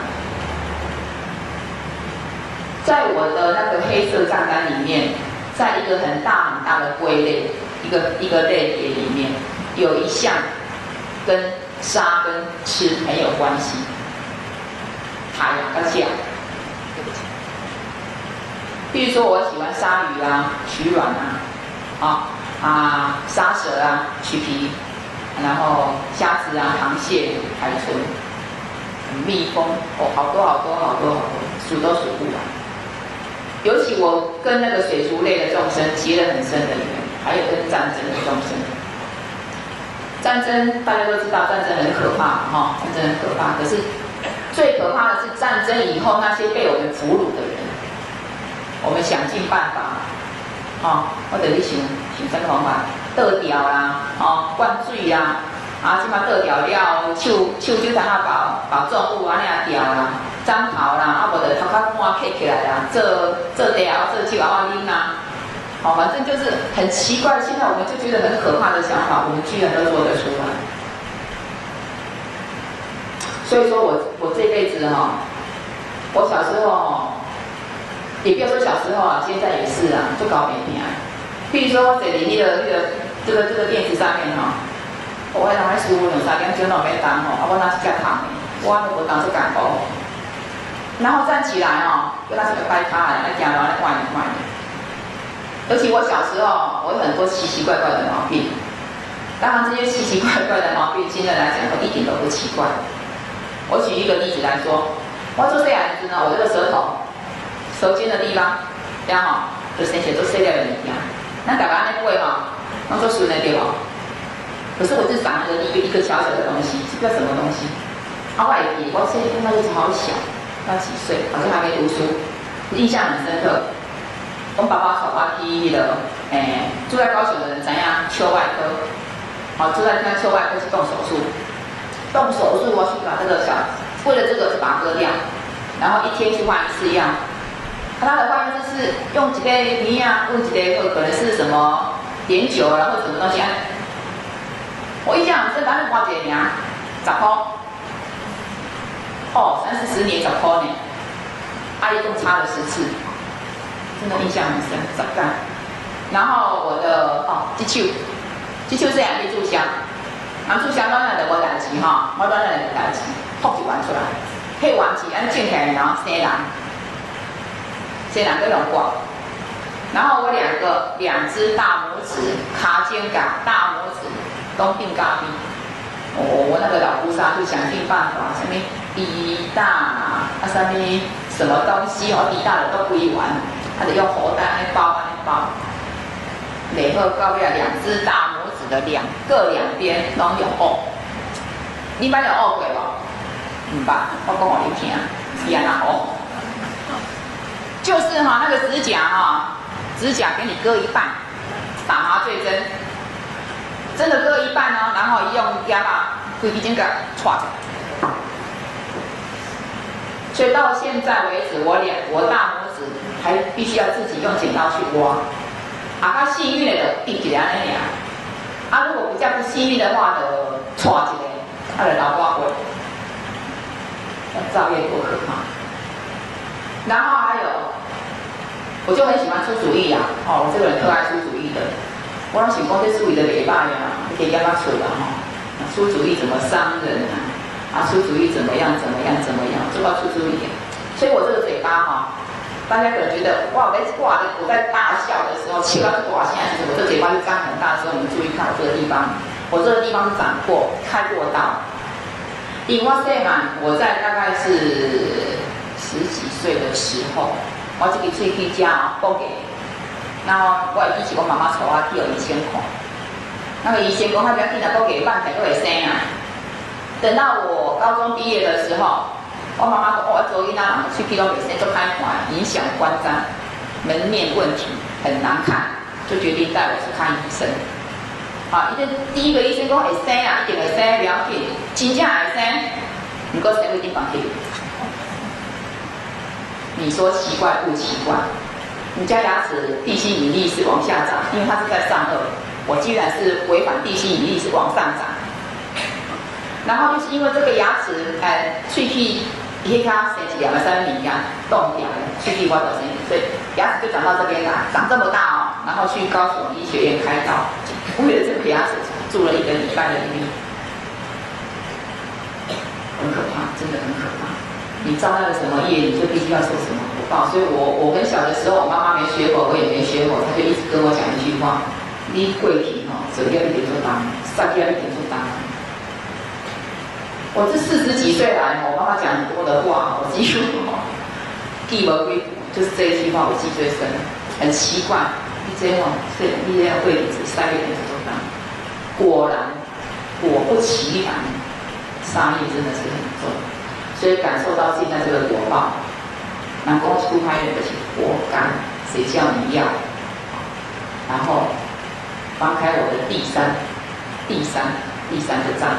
在我的那个黑色账单里面，在一个很大很大的归类，一个类别里面，有一项跟杀跟吃很有关系。海跟虾，对不起。比如说我喜欢杀鱼啊，取卵啊，杀蛇啊，取皮，然后虾子啊，螃蟹、海豚、蜜蜂，哦，好多，数都数不完。尤其我跟那个水族类的众生结了很深的缘，还有跟战争的众生。战争大家都知道，战争很可怕哈，战争很可怕。可是最可怕的是战争以后那些被我们俘虏的人，我们想尽办法，我等于想什么方法，倒掉啦，灌水啦，即马倒掉了，手就等下保重物安尼啊掉啦。樟头啦，无就头壳半刻起来啦，做茶做酒啊啉啦，反正就是很奇怪。现在我们就觉得很可怕的想法，我们居然都做得出来。所以说我这辈子我小时候也不要说小时候啊，现在也是啊，就搞没平安。譬如说我坐在这个电视上面我还拿来书2-3点钟都没当我拿去加糖的，我都无当做干部。然后站起来跟他这个掰开来讲到来换一换。而且我小时候我有很多奇奇怪怪的毛病，当然这些奇奇怪怪的毛病现在来讲一点都不奇怪。我举一个例子来说，我做这样子呢，我这个舌尖的地方，这样就先写做碎掉的物件。那大家那背当做顺的对吧？可是我是长了一个小小的东西，是不知道什么东西。我也记，我现在那个时候好小。到几岁，好像还没读书，印象很深刻。我爸爸带我去住在高雄的人知影丘外科，住在丘外科去动手术。动手术我去把这个为了这个就把它割掉，然后1天去换1次药。他的换药就是用几个米啊，用几个可能是什么碘酒啊，或者什么东西。我印象很深，反正花几年，10块。30-40年10块呢，阿姨共插了10次，真的印象很深，10干。然后我的这手这样去注香，注香当然就无代志我当然就代志，吐一罐出来，迄丸子安种起来然后生人跟龙挂。然后我2只大拇指卡肩胛大拇指都定咖啡。我那个老菩萨就想尽办法，什么滴大什么东西滴大的都不一完，他就用荷袋包，然后到尾2只大拇指的各两边拢有凹，你捌有凹过无？ 唔捌，我讲互你听，是安那哦，就是哈那个指甲哈，指甲给你割一半，打麻醉针，真的割一半哦，然后用牙把规皮筋给戳着。所以到现在为止，我大拇指还必须要自己用剪刀去挖。啊，较幸运的就闭一个安尼尔。啊，如果比较不幸运的话，就戳一个，啊，就老刮过。造业多可怕！然后还有，我就很喜欢出主意啊。哦，我这个人特爱出主意的。我想讲这主意的袂歹呀，你可以让他出啦哈。出主意怎么伤人啊？啊，出主意怎么样？就要出主意。所以我这个嘴巴哈，大家可能觉得哇，我在大笑的时候，气到多少现在我这嘴巴就张很大的时候，你们注意看我这个地方，我这个地方是长过开过刀。因为我在大概是10几岁的时候，我这个喙齿家补给，然后我记起我妈妈带我去医生看，那个医生讲他不要紧啦，补给半年就会生啊。等到我高中毕业的时候，我妈妈说我做囡仔喙齿都袂生，做歹看，影响观瞻，门面问题很难看，就决定带我去看医生。啊，第一个医生讲会生啊，一定会生，不要紧，真正会生，不过生不一定放弃。你说奇怪不奇怪？你家牙齿地心引力是往下长，因为它是在上颚，我居然是违反地心引力是往上长。然后就是因为这个牙齿，喙齿迄卡生一两个3米呀，冻掉了，喙齿我都生，所以牙齿就长到这边来，长这么大哦，然后去高雄医学院开刀。为了这个牙齿住了1个礼拜的医院，很可怕，真的很可怕。你造那个什么业，你就必须要受什么果报。所以我很小的时候，我妈妈没学过，我也没学过，她就一直跟我讲一句话：你过去吼，做了一点做当，杀掉一点做当。我这40几岁来，我妈妈讲很多的话，我几乎记不归，就是这一句话我记最深，很奇怪。这种你这位置塞一点就当，果然果不其然，杀业真的是很重，所以感受到现在这个果报，南宫出拍的是活该，谁叫你要？然后翻开我的第三个账，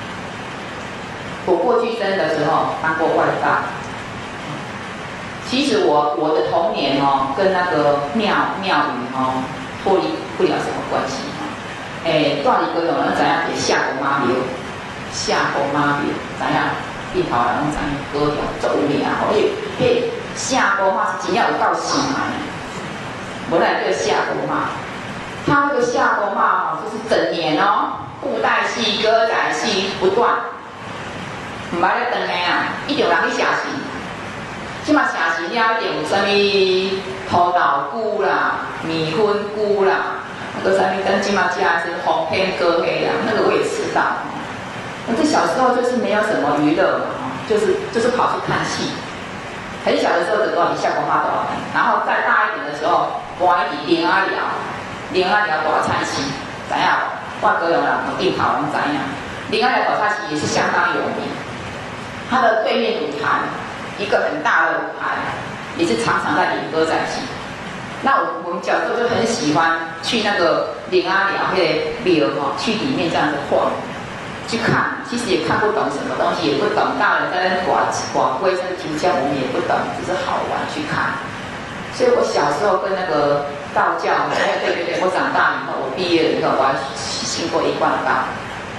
我过去生的时候当过外大。其实我的童年哦，跟那个庙宇哦脱离不了什么关系哈。大理高雄人知影是夏公妈庙，夏公妈庙知影，边头人拢知影，高雄足有名吼。迄夏公妈是真正有够神的，无来叫夏公妈。他那个夏公妈哦，就是整年哦，布袋戏、歌仔戏不断，唔捌咧断的啊，一定有人去写戏。即嘛城市了一定有啥物土豆菇啦、米粉菇啦，那个啥物跟即嘛家是红片割黑啦，那个我也吃到。我这小时候就是没有什么娱乐嘛，就是跑去看戏。很小的时候就到你下公妈岛，然后再大一点的时候，搬去林阿寮大菜市，知影？我高雄人有地头人知影。林阿寮大菜市也是相当有名，它的对面舞台。一个很大的舞台，也是常常在演歌仔戏。那我们小时候就很喜欢去那个林阿寮那个庙哈，去里面这样子晃，去看。其实也看不懂什么东西，也不懂。大人在那刮龟声啼叫，我们也不懂，只是好玩去看。所以我小时候跟那个道教，对，我长大以后，我毕业了以后，我还信过1贯道。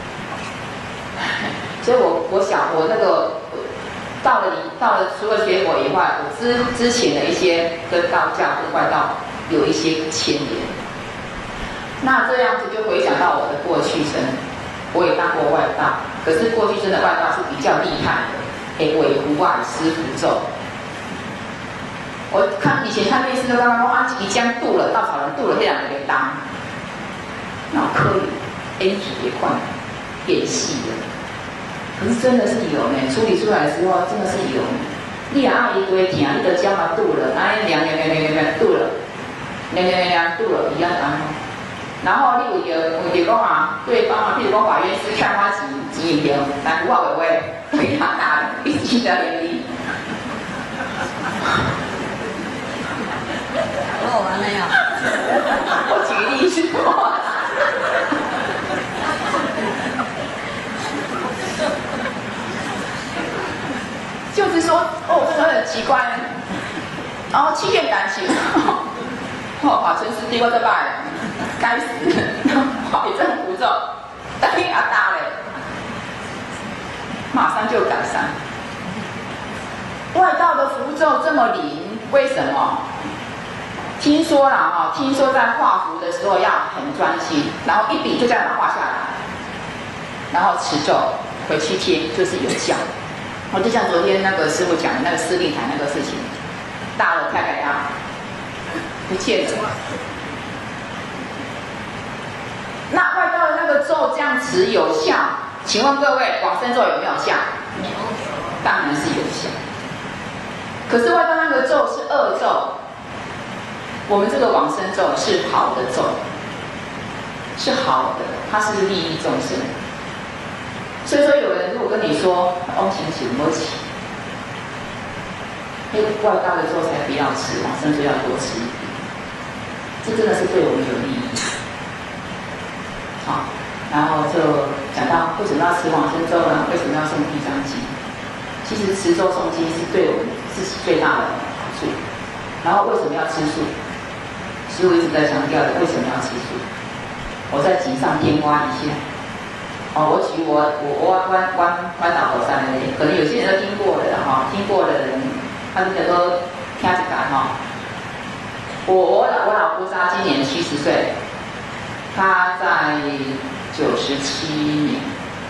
所以我那个。到了，除了学佛以外，我之前的一些跟道教跟外道有一些牵连。那这样子就回想到我的过去生，我也当过外道，可是过去生的外道是比较厉害的，尾狐啊、师符咒。我以前看电视都刚刚说啊，即将渡了，稻草人渡了这2个人当，那可以演体也快演戏的。可是真的是有呢，处理出来的时候真的是有。你也按一堆疼，你就将它渡了，哎，量渡了，量渡了，一样安。 然后你有讲啊，对方啊，譬如讲法院是看他几影片，但不话会不会对他打一记的严厉？ 好玩的呀！ 我举例是说，就是说，哦，真的很奇怪，然后欺骗感情，哦，法春师弟我这摆，该死，法律政符咒，等于阿大嘞，马上就改善。外道的符咒这么灵，为什么？听说啦哈，听说在画符的时候要很专心，然后一笔就这样把它画下来，然后持咒回去贴，就是有效。我就像昨天那个师傅讲的那个司令台那个事情，大了太太啊，不见了。那外道的那个咒这样持有效，请问各位往生咒有没有效？当然是有效。可是外道那个咒是恶咒。我们这个往生咒是好的咒，是好的，它是利益众生。所以说，有人如果跟你说“嗡行行不起”，那个外道的咒才不要吃，往生咒要多吃一点，这真的是对我们有利益。好，然后就讲到为什么要吃往生咒呢？为什么要诵地藏经？其实持咒诵经是对我们自己最大的好处。然后为什么要吃素？师父一直在强调的，为什么要吃素？我在集上添挖一下。哦，我举我关岛火山的，可能有些人都听过的哈，听过的人，他们都听着感哈。我老菩萨今年70岁，他在97年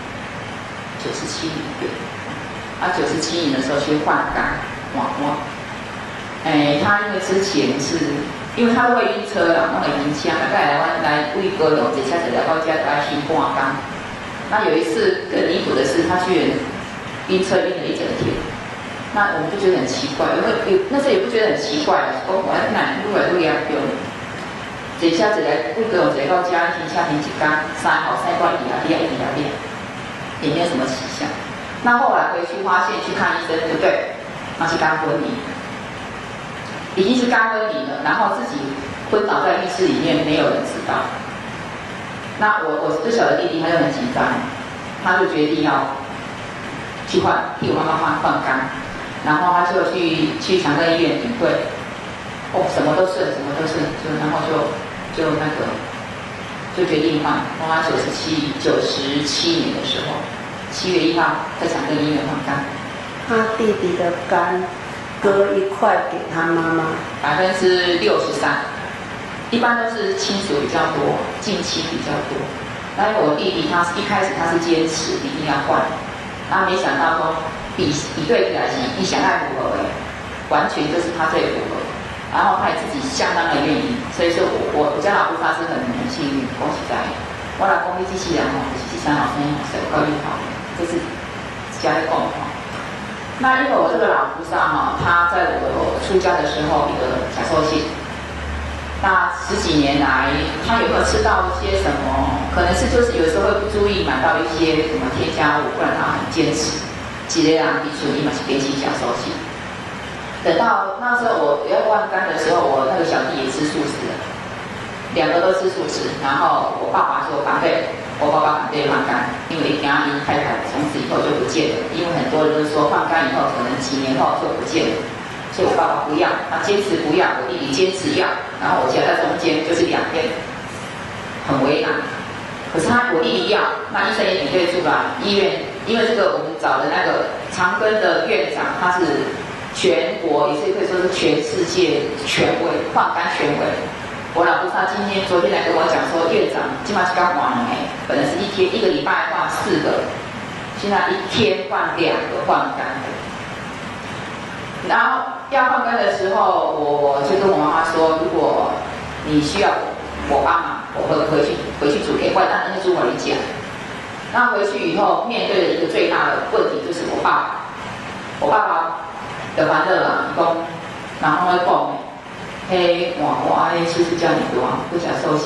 对，他97年的时候去换肝，哇。他因为之前是，因为他都会晕车啦，弄个晕枪，大概来为高雄坐车坐到到家来去挂缸。那有一次更离谱的是，他居然晕车晕了一整天。那我们就觉得很奇怪，那时候也不觉得很奇怪，我哪愈来愈严重。坐车坐来为高雄坐到家，停下停一天，3号3段一直练，也没有什么奇象。那后来回去发现去看医生，不对，那是肝昏迷。已经是肝昏迷了，然后自己昏倒在浴室里面，没有人知道。那我最小的弟弟他就很紧张，他就决定要去替我妈妈换肝，然后他就去长庚医院比对，什么都顺，然后就决定换。他97年的时候，7月1号在长庚医院换肝。 他弟弟的肝割一块给他妈妈 ，63%，一般都是亲属比较多，近亲比较多。但是我弟弟他一开始他是坚持一定要换，然后没想到说比对起来是一想太符合完全就是他最符合，然后他也自己相当的愿意，所以说我家老菩萨是很幸运，恭喜在，我老公的机器人是13老生手高运好，这是家里共同。那因为我这个老菩萨他在我出家的时候一个假寿信，那10几年来，他有没有吃到一些什么？可能是就是有时候会不注意买到一些什么添加物，不然他很坚持。几类啊，你说你嘛是给起假寿信。等到那时候我要换肝的时候，我那个小弟也吃素食了，2个都吃素食，然后我爸爸说反对。我爸爸反对换肝，因为他太太从此以后就不见了。因为很多人都说换肝以后可能几年后就不见了，所以我爸爸不要，他坚持不要，我弟弟坚持要，然后我夹在中间，就是2边，很为难。可是我弟弟要，那医生也比对出来，医院因为这个我们找的那个长庚的院长，他是全国也是可以说是全世界权威，换肝权威。我老菩萨昨天来跟我讲说，院长基本上是刚换的，本来是一个礼拜换4个，现在1天换2个换肝的。然后要换肝的时候，我就跟我妈妈说，如果你需要我帮忙，我会回去煮给外当然是煮我理解。那回去以后面对的一个最大的问题就是我爸爸的烦恼啦，然后会讲。我师父叫你多，不想受信哦。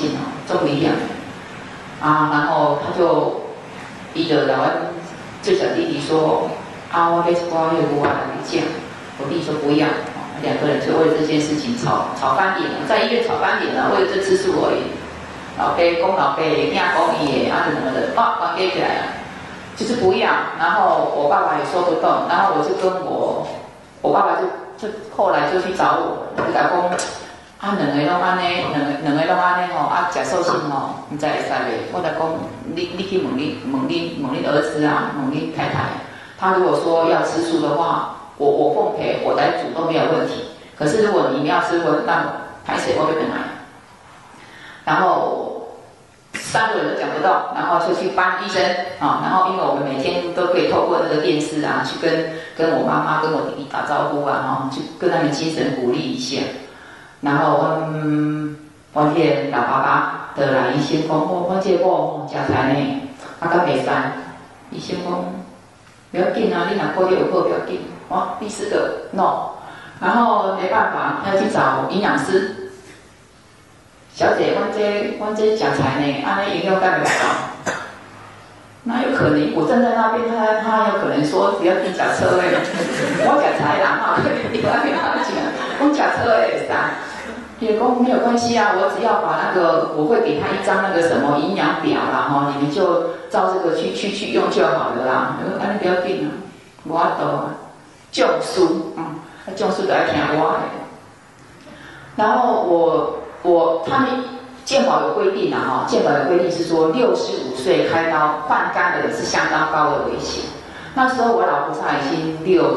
做不一样啊。然后他就伊就老阮最小弟弟说啊，我要一寡那个来讲，我弟说不要，两个人就为了这件事情吵翻脸了，在医院吵翻脸了，为了这吃素而已。老爸讲老爸，囝讲伊的，啊什么的，关起来了，就是不要。然后我爸爸也说不动，然后我就跟我爸爸就后来就去找我，就讲啊，两个拢安尼，两个拢安尼吼，啊，食素性吼，唔知会使袂？我就讲，你去问恁儿子啊，问恁太太，他如果说要吃素的话，我奉陪，我来煮都没有问题。可是如果你们要吃荤，那拍谁我就跟来。然后3个人都讲不动，然后就去搬医生啊。然后因为我们每天都可以透过这个电视啊，去跟我妈妈、跟我弟弟打招呼啊，然后去跟他们精神鼓励一下。然后我迄个老爸爸就来医生讲，我这个某食菜呢，啊敢袂使。医生讲不要紧啊，你若过得有过不要紧。第4个 no。然后没办法，要去找营养师。小姐，阮这食菜呢，安尼营养敢袂高？那有可能，我站在那边，他有可能说只要你食错的，我食菜人哈，你我跟他讲，我食错的会使。也讲没有关系啊，我只要把那个，我会给他一张那个什么营养表啦，哈，你们就照这个去用就好了啦。安尼不要紧啊，无法度啊，种树，种树就要听我的。然后他们健保有规定啦，哈，健保有规定是说65岁开刀换肝的人是相当高的危险。那时候我老菩萨已经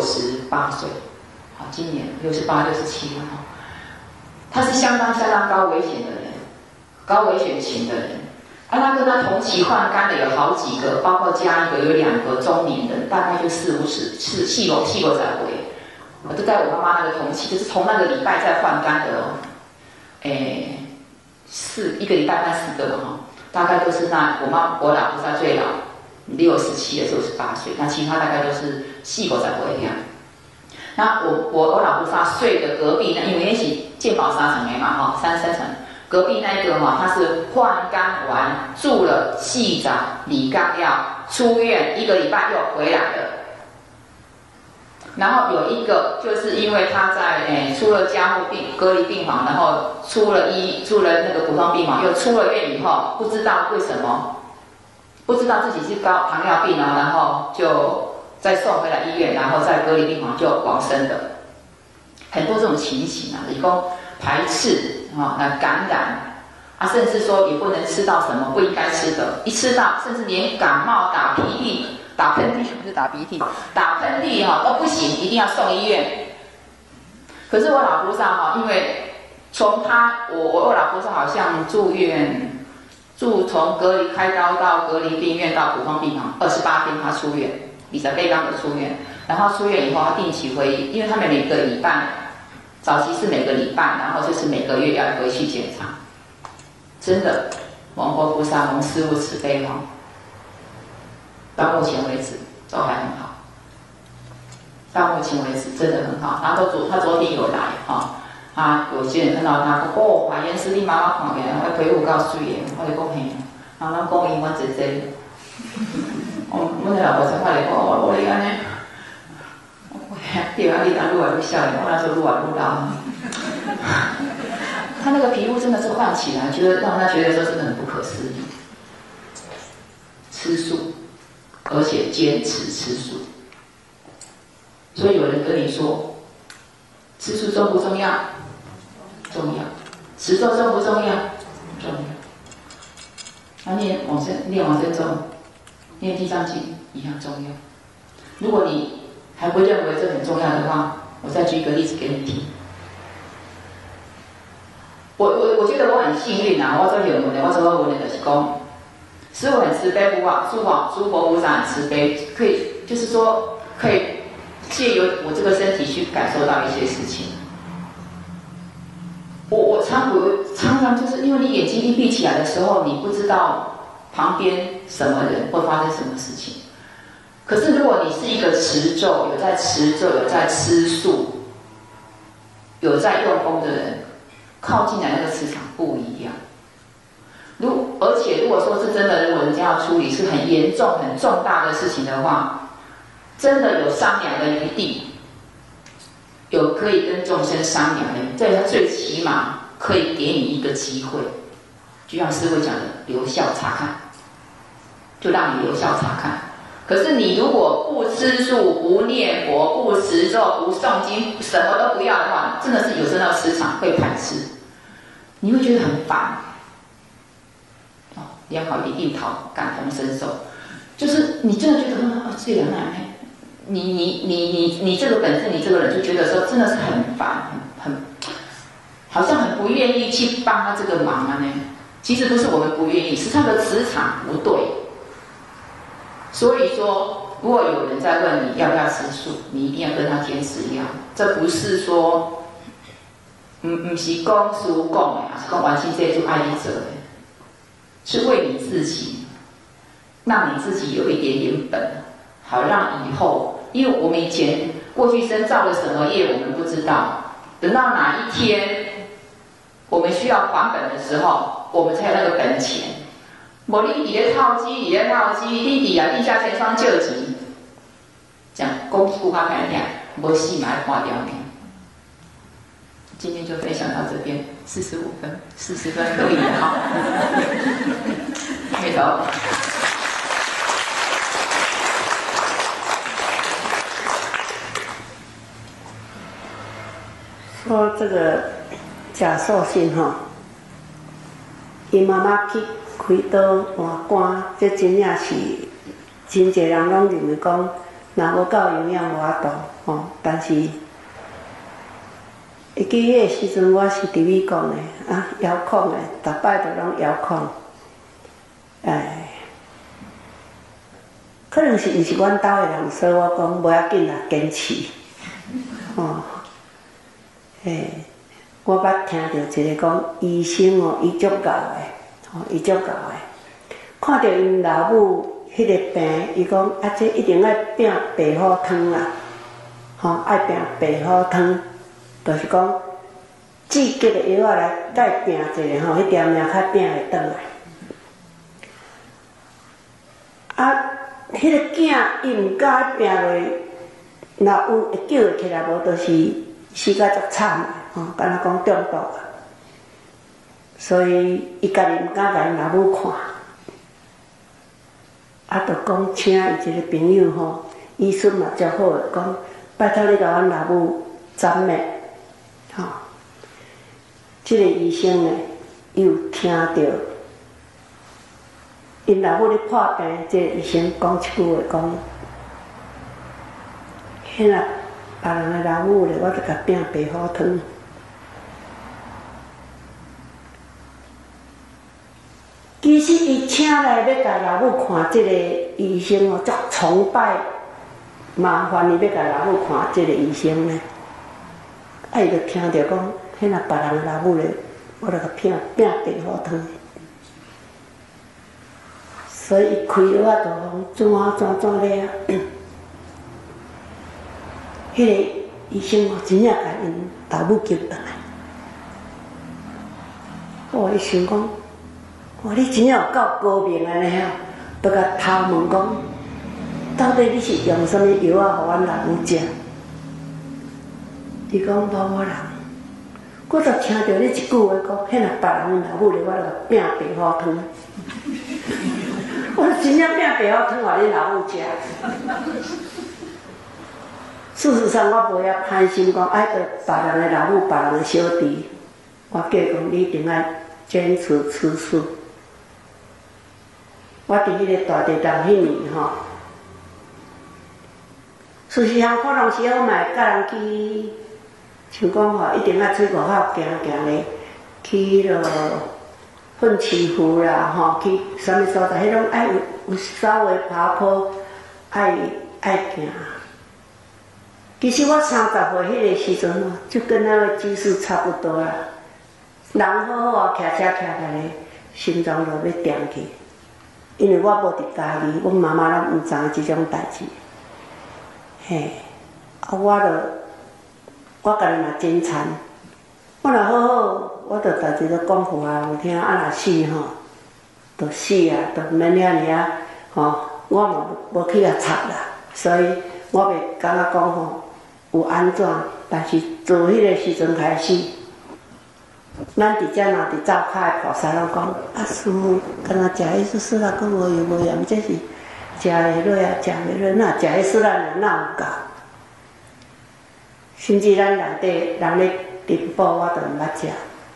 68岁，好，今年68、67了哈。他是相当高危险的人，高危险型的人。他跟他同期换肝的有好几个，包括加一个有2个中年人，大概就40、50，是细狗才回。我就在我妈妈那个同期，就是同那个礼拜再换肝的哦。一个礼拜换4个嘛哈，大概都是我老菩萨最老，67的时候18岁，那其他大概都是细狗才回这样。那我老菩萨睡的隔壁那，因为那是健保3层的嘛哈，3层，隔壁那一个哈，他是换肝完住了细澡理肝药，出院1个礼拜又回来了。然后有一个就是因为他在出了加护隔离病房，然后出了那个普通病房，又出了院以后，不知道为什么，不知道自己是糖尿病啊，然后就再送回来医院，然后在隔离病房就往生的，很多这种情形啊，一共排斥那感染啊，甚至说也不能吃到什么不应该吃的，一吃到甚至连感冒打喷嚏不是打鼻涕，打喷嚏都不行，一定要送医院。可是我老菩萨因为从我老菩萨好像住院，从隔离开刀到隔离病院到普通病房28天，他出院，28天的出院。然后出院以后，他定期因为他们每个礼拜，早期是每个礼拜，然后就是每个月要回去检查。真的，蒙佛菩萨蒙师父慈悲到目前为止都还很好，到目前为止真的很好。然后他昨天有来有些人看到他说华严师你妈妈看起来我皮肤够水的，我就讲嘿，然后讲英文姐姐，我那老婆才快来讲我你安尼，对啊，你当愈来愈少年，我那时候愈来愈老。他那个皮肤真的是换起来，让他觉得说真的很不可思议。吃素。而且坚持吃素，所以有人跟你说，吃素重不重要？重要。持咒重不重要？重要。那念往生咒、念地藏经一样重要。如果你还不认为这很重要的话，我再举一个例子给你听。我觉得我很幸运啊！我做有门的，我做好文的就是讲。师父很慈悲，诸佛菩萨很慈悲，可以就是说可以借由我这个身体去感受到一些事情。我常常就是因为你眼睛一闭起来的时候，你不知道旁边什么人会发生什么事情。可是如果你是一个持咒，有在持咒，有在吃素，有在用功的人，靠近来那个磁场不一样。 而且如果说是真的，如果人家要处理是很严重、很重大的事情的话，真的有商量的余地，有可以跟众生商量的，最起码可以给你一个机会，就像师父讲的，留校察看，就让你留校察看。可是你如果不吃素、不念佛、不持咒、不诵经，什么都不要的话，真的是有时候到磁场会排斥，你会觉得很烦。良好一定讨感同身受，就是你真的觉得这个人你这个本身，你这个人就觉得说真的是很烦，好像很不愿意去帮他这个忙啊呢。其实不是我们不愿意，是他的磁场不对。所以说，如果有人在问你要不要吃素，你一定要跟他天使一样。这不是说，不是讲师父讲的，是讲完心这就爱你者的。是为你自己，让你自己有一点点本，好让以后，因为我们以前过去生造了什么业，我们不知道，等到哪一天我们需要还本的时候，我们才有那个本钱。无你伫咧套机，你地下钱庄借钱，这样公司不花开量，无戏嘛要花掉呢。今天就分享到这边，45分，40分可以了哈。开头。 说这个假寿星哈，伊妈妈去开刀换肝，这真正是真侪人拢认为讲，若无够营养无法度吼，但是。会记迄个时阵，我是伫美国的遥控的，逐摆都拢遥控。可能是毋是阮兜的人，所以我讲无要紧啦，坚持。我捌听到一个讲医生伊足够的，伊足够的。看到因老母迄个病，伊讲这一定要拼白虎汤啦，爱拼白虎汤。就是讲，止急的药仔来甲伊拼一下迄条命较拼会转来。迄个囝伊毋敢拼落，若有会救会起来，无就是死甲足惨的，敢若讲中毒啊。所以伊家己毋敢甲因老母看，就讲请伊一个朋友医术嘛足好的，讲拜托你甲阮老母斩灭。这个医生呢，伊有听到因老母咧破病，这个医生讲一句话，讲，迄若别人的老母咧，我就甲拼白虎汤。其实伊请来要甲老母看这个医生足崇拜，麻烦伊要甲老母看这个医生呢。伊就听到讲，迄若别人老母咧，我就甲拼白虎汤。所以伊开药啊，就怎咧迄个医生真正甲因老母救倒来。伊想讲，你真正有够高明安尼就甲头问讲，到底你是用什么药啊，互阮老母食？伊讲无人，我就听到你一句话讲，迄若别人老母咧，我就拼白虎汤。我真正拼白虎汤，互恁老母食。事实上，我无遐歹心讲，爱着别人的老母、别人的小弟，我叫讲你一定要坚持吃素。我伫迄个大地洞迄年事实上可能是我嘛会甲人去。像讲一定要出外口行咧，去奋起湖啦，去啥物所在，迄种爱有稍微爬坡，爱行。其实我30岁迄个时阵就跟那位技术差不多啦。人好好骑车骑来咧，心脏就要定去，因为我无伫家己，阮妈妈拢毋知影即种代志。我家己嘛真惨，我若好好，我着代志都讲互人听，若死就死啊，就免遐尔啊，吼，我嘛无去甲插啦，所以我袂感觉讲吼有安怎，但是自迄个时阵开始，咱伫遮若伫灶骹的菩萨拢讲，啊师父，敢若食迄素素啦，讲无油无盐，这是食会落啊，食袂落，哪食迄素啦，哪有够？甚至咱内底人咧订补，我都毋捌食。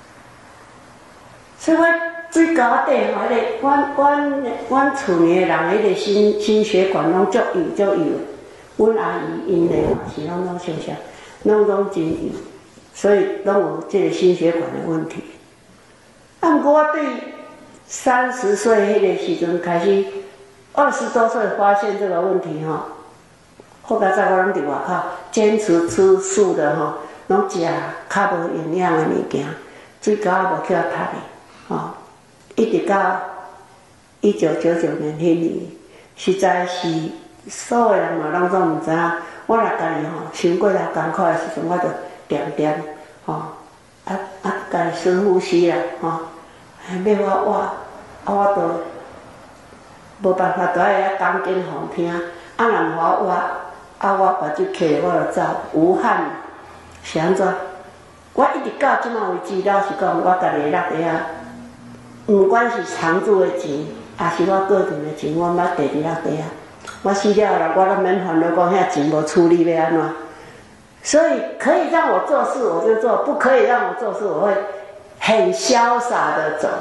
所以我水沟底吼，迄个阮厝里的人，迄个心血管拢足油。阮阿姨因咧是拢相像，拢真油，所以拢有即个心血管的问题。啊，毋过我对30岁迄个时阵开始，20多岁发现这个问题吼。后来在我拢伫外口坚持吃素的吼，拢食较无营养的物件，水沟也无去遐晒的，吼，一直到1999年迄年，实在是所有人嘛拢总毋知影。我若家己吼伤过头艰苦的时阵，我就点吼，家己深呼吸啦，吼，要我活，我都无办法，就爱讲紧互听，若毋互我我把这摕我就走，无憾是安怎？我一直到即马为止，老实讲，我家己落地啊，毋管是常住的钱，还是我个人的钱，我毋捌第二落地啊。我死了啦，我都免烦恼讲遐钱无处理要安怎。所以可以让我做事我就做，不可以让我做事，我会很潇洒的走。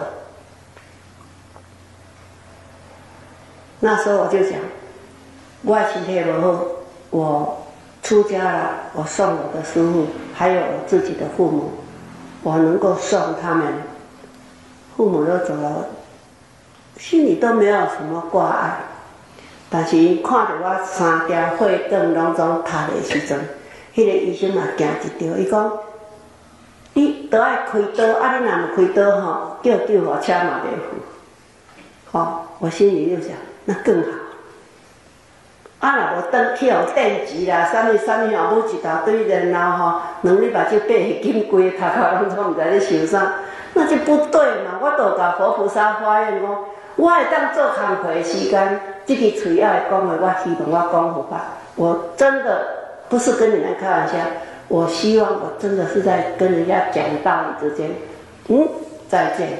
那时候我就想，我的身体无好。我出家了，我送我的师父，还有我自己的父母，我能够送他们，父母都走了，心里都没有什么挂碍。但是看着我3条血管拢总塌的时阵，迄个医生嘛惊一跳，伊讲，你都爱开刀，你若无开刀吼，叫救护车嘛袂付。吼，我心里就想，那更好。若无转去互电击啦，啥物吼，母一大堆，然后吼，2日目睭爬去紧，规个头壳拢总毋知咧想啥，那就不对嘛。我都甲佛菩萨发愿讲，我会当做工课的时间，这个嘴要会讲的，我希望我讲佛法。我真的不是跟你们开玩笑，我希望我真的是在跟人家讲道理之间，再见。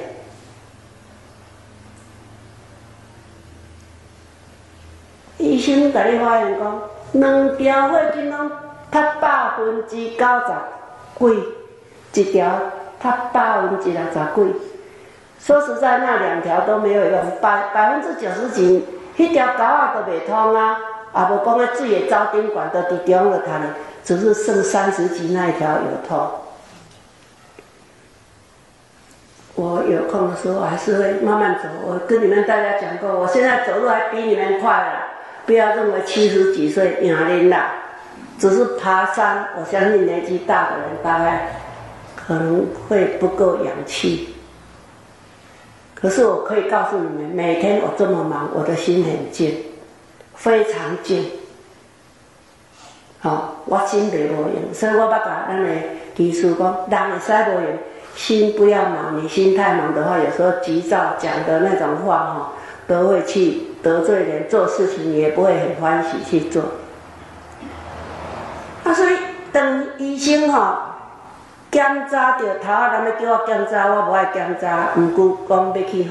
医生甲你发现讲，2条血筋拢塌90%几，一条塌60%几。说实在，那2条都没有用，90%几，迄条沟仔都袂通啊！也无讲迄水的走顶管都伫中了头咧，只是剩30几那一条有通。我有空的时候还是会慢慢走。我跟你们大家讲过，我现在走路还比你们快了。不要认为70几岁赢恁啦，只是爬山。我相信年纪大的人大概可能会不够氧气。可是我可以告诉你们，每天我这么忙，我的心很静，非常静。我心袂无用，所以我捌甲咱的医师讲，人会使无用，心不要忙。你心太忙的话，有时候急躁讲的那种话都会去得罪人，做事情也不会很欢喜去做。所以当医生检查着头仔人要叫我检查，我无爱检查，毋过讲要去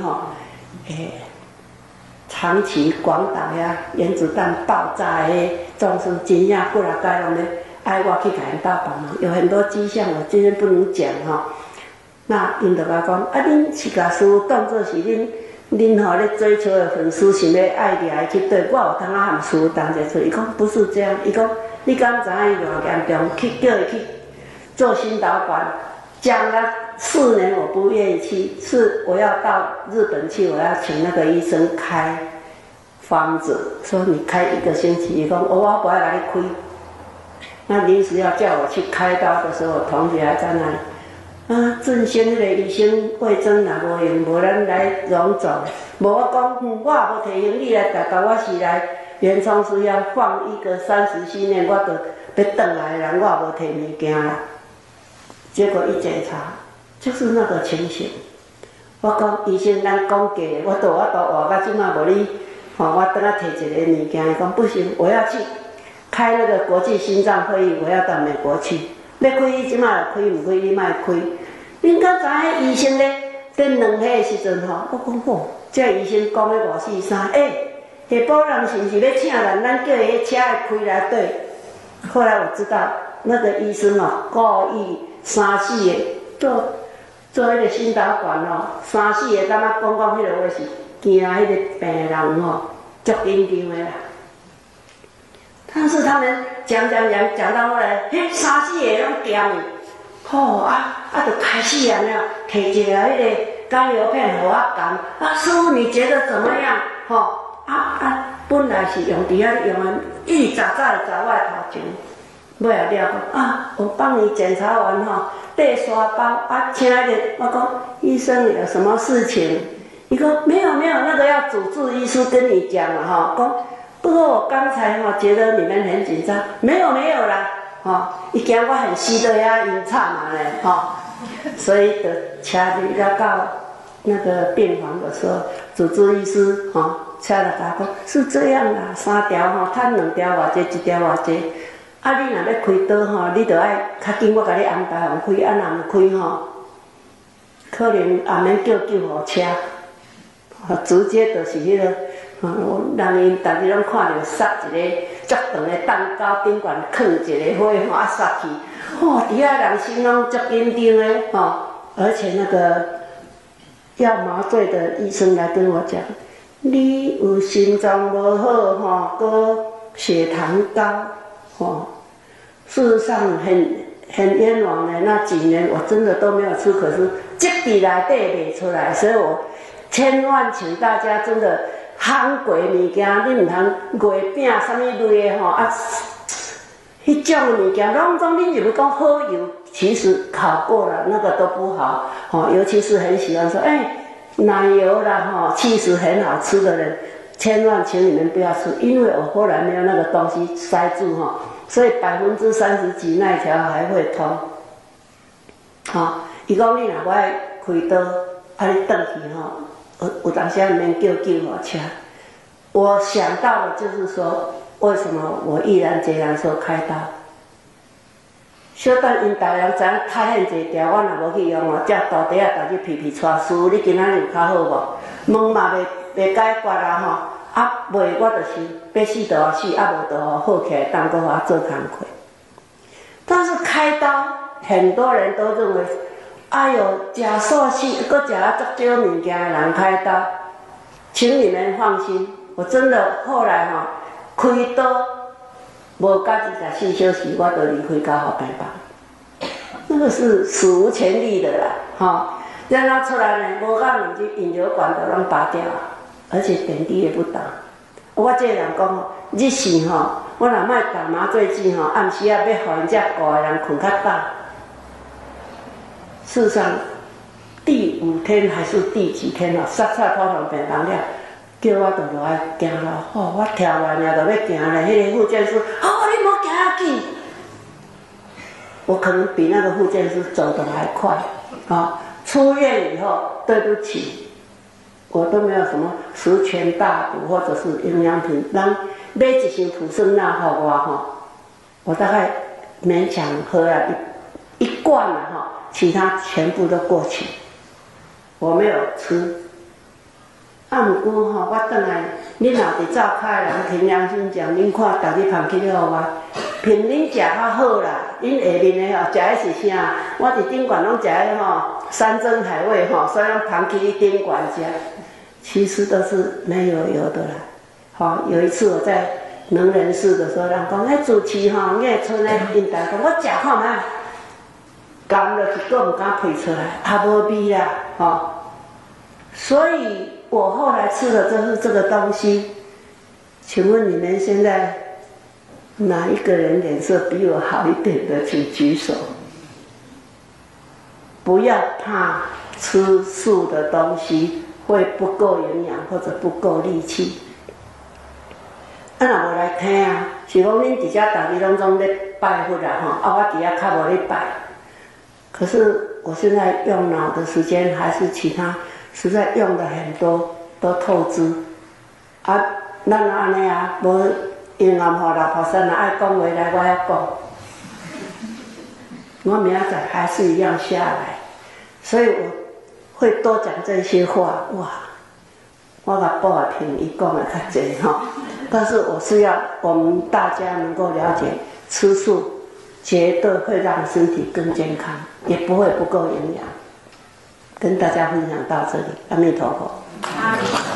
长崎、广岛原子弹爆炸的众生真正过来该拢咧爱我去给人家帮忙，有很多迹象，我今天不能讲那因就甲讲，恁是甲师父当作是恁咧追求的粉丝，想要爱掠伊去对，我有通含师父同齐出。伊讲不是这样，伊讲你敢知影伊偌严重？去叫伊去做心导管，讲了4年，我不愿意去，是我要到日本去，我要请那个医生开方子，说你开1个星期，伊讲我不爱甲你开。那临时要叫我去开刀的时候，同学还在那里。振兴迄个医生卫生若无用，无咱来荣总。无我讲，我也无摕行李来，大我是来原创师要放一个30训练，我就要转来的人，我也无摕物件啦。结果一检查，就是那个情形。 我讲医生，咱讲假的，我都活到即马无你，我等下摕一个物件，伊讲不行，我要去开那个国际心脏会议，我要到美国去。要开即马开，唔开你莫开。恁敢知迄医生咧？跟两岁的时阵吼，我讲吼，这医生讲咧543，下保人是毋是要请人？咱叫伊车开来对。后来我知道那个医生故意3、4个做迄个心导管3、4个，敢若讲迄个话是惊迄个病人足紧张的啦。但是他们讲到后来，3、4个拢惊伊，就开始了，摕一个迄个甘油片互我含。师傅你觉得怎么样？本来是用伫遐用的，一早早就在我的头前，尾后了讲我帮你检查完带刷包亲爱的，我讲医生你有什么事情？伊说没有，那个要主治医师跟你讲了讲不过我刚才觉得你们很紧张，没有啦，伊惊我很虚的呀，晕惨嘛嘞，所以就车你要到那个病房的时候，主治医师车来甲我讲是这样啦，3条趁2条偌济，1条偌济，你若要开刀你就爱较紧，我甲你安排互开，若唔开可能也免叫救护车，直接就是迄个。人伊逐日拢看到杀一个足长的蛋糕，顶悬放一个火，杀去，底下人心拢足紧张的而且那个要麻醉的医生来跟我讲，你有心脏无好搁血糖高事实上很冤枉的，那几年我真的都没有吃，可是这笔内底袂出来，所以我千万请大家真的。烘过物件，你唔通月饼啥物类的迄种物件，拢恁就是讲好油，其实烤过了那个都不好尤其是很喜欢说奶油啦气实很好吃的人，千万请你们不要吃，因为我后来没有那个东西塞住所以30%几那一条还会通伊讲你若不爱开刀，你转去有当时免叫救护车。我想到的就是说，为什么我毅然决然说开刀？小等因大人知影太现济条，我若无去用这大底啊，家己皮皮带师傅，你今仔日有较好无？问嘛袂解决啦袂我就是要死就死，无就好起来，当搁我做工课。但是开刀，很多人都认为。吃素食，搁食啊足少物件的人开刀，请你们放心，我真的后来开刀无到24小时，我就离开家护病房，那个是史无前例的啦然后出来呢，无到2日引流管都拢拔掉，而且点滴也不打。我这个人讲日时我若莫打麻醉剂暗时要互因遮顾的人困较饱。事实上，第5天还是第几天杀破痛病房了，叫我就落来行了。我跳来了，就要行了。迄个护健师，你莫行啊紧！我可能比那个护健师走得还快出院以后，对不起，我都没有什么十全大补或者是营养品，人买一箱土生钠给我大概勉强喝了一罐了其他全部都过去，我没有吃。不过我转来，恁若伫灶骹的人，凭良心讲，恁看逐日捧起了我，凭恁食较好啦。恁下面的食的是啥？我伫顶悬拢食的山珍海味所以拢捧起伫顶悬食，其实都是没有油的啦。有一次我在能人寺的时候，人讲主持叶村的因大讲，我食看卖。甘了一个唔敢配出来，无味啦所以我后来吃的就是这个东西。请问你们现在哪一个人脸色比我好一点的，请举手。不要怕吃素的东西会不够营养或者不够力气。若无来听是讲恁伫遮逐日拢总咧拜佛啦我伫遐较无咧拜。可是我现在用脑的时间还是其他实在用的很多，都透支。啊，咱安尼啊，无阴暗互老婆生啊，爱讲话来，我要讲。我明仔载还是一样下来，所以我会多讲这些话。哇，我甲报啊听伊讲的较济吼，但是我是要我们大家能够了解，吃素绝对会让身体更健康，也不会不够营养。跟大家分享到这里，阿弥陀佛。 阿弥陀佛。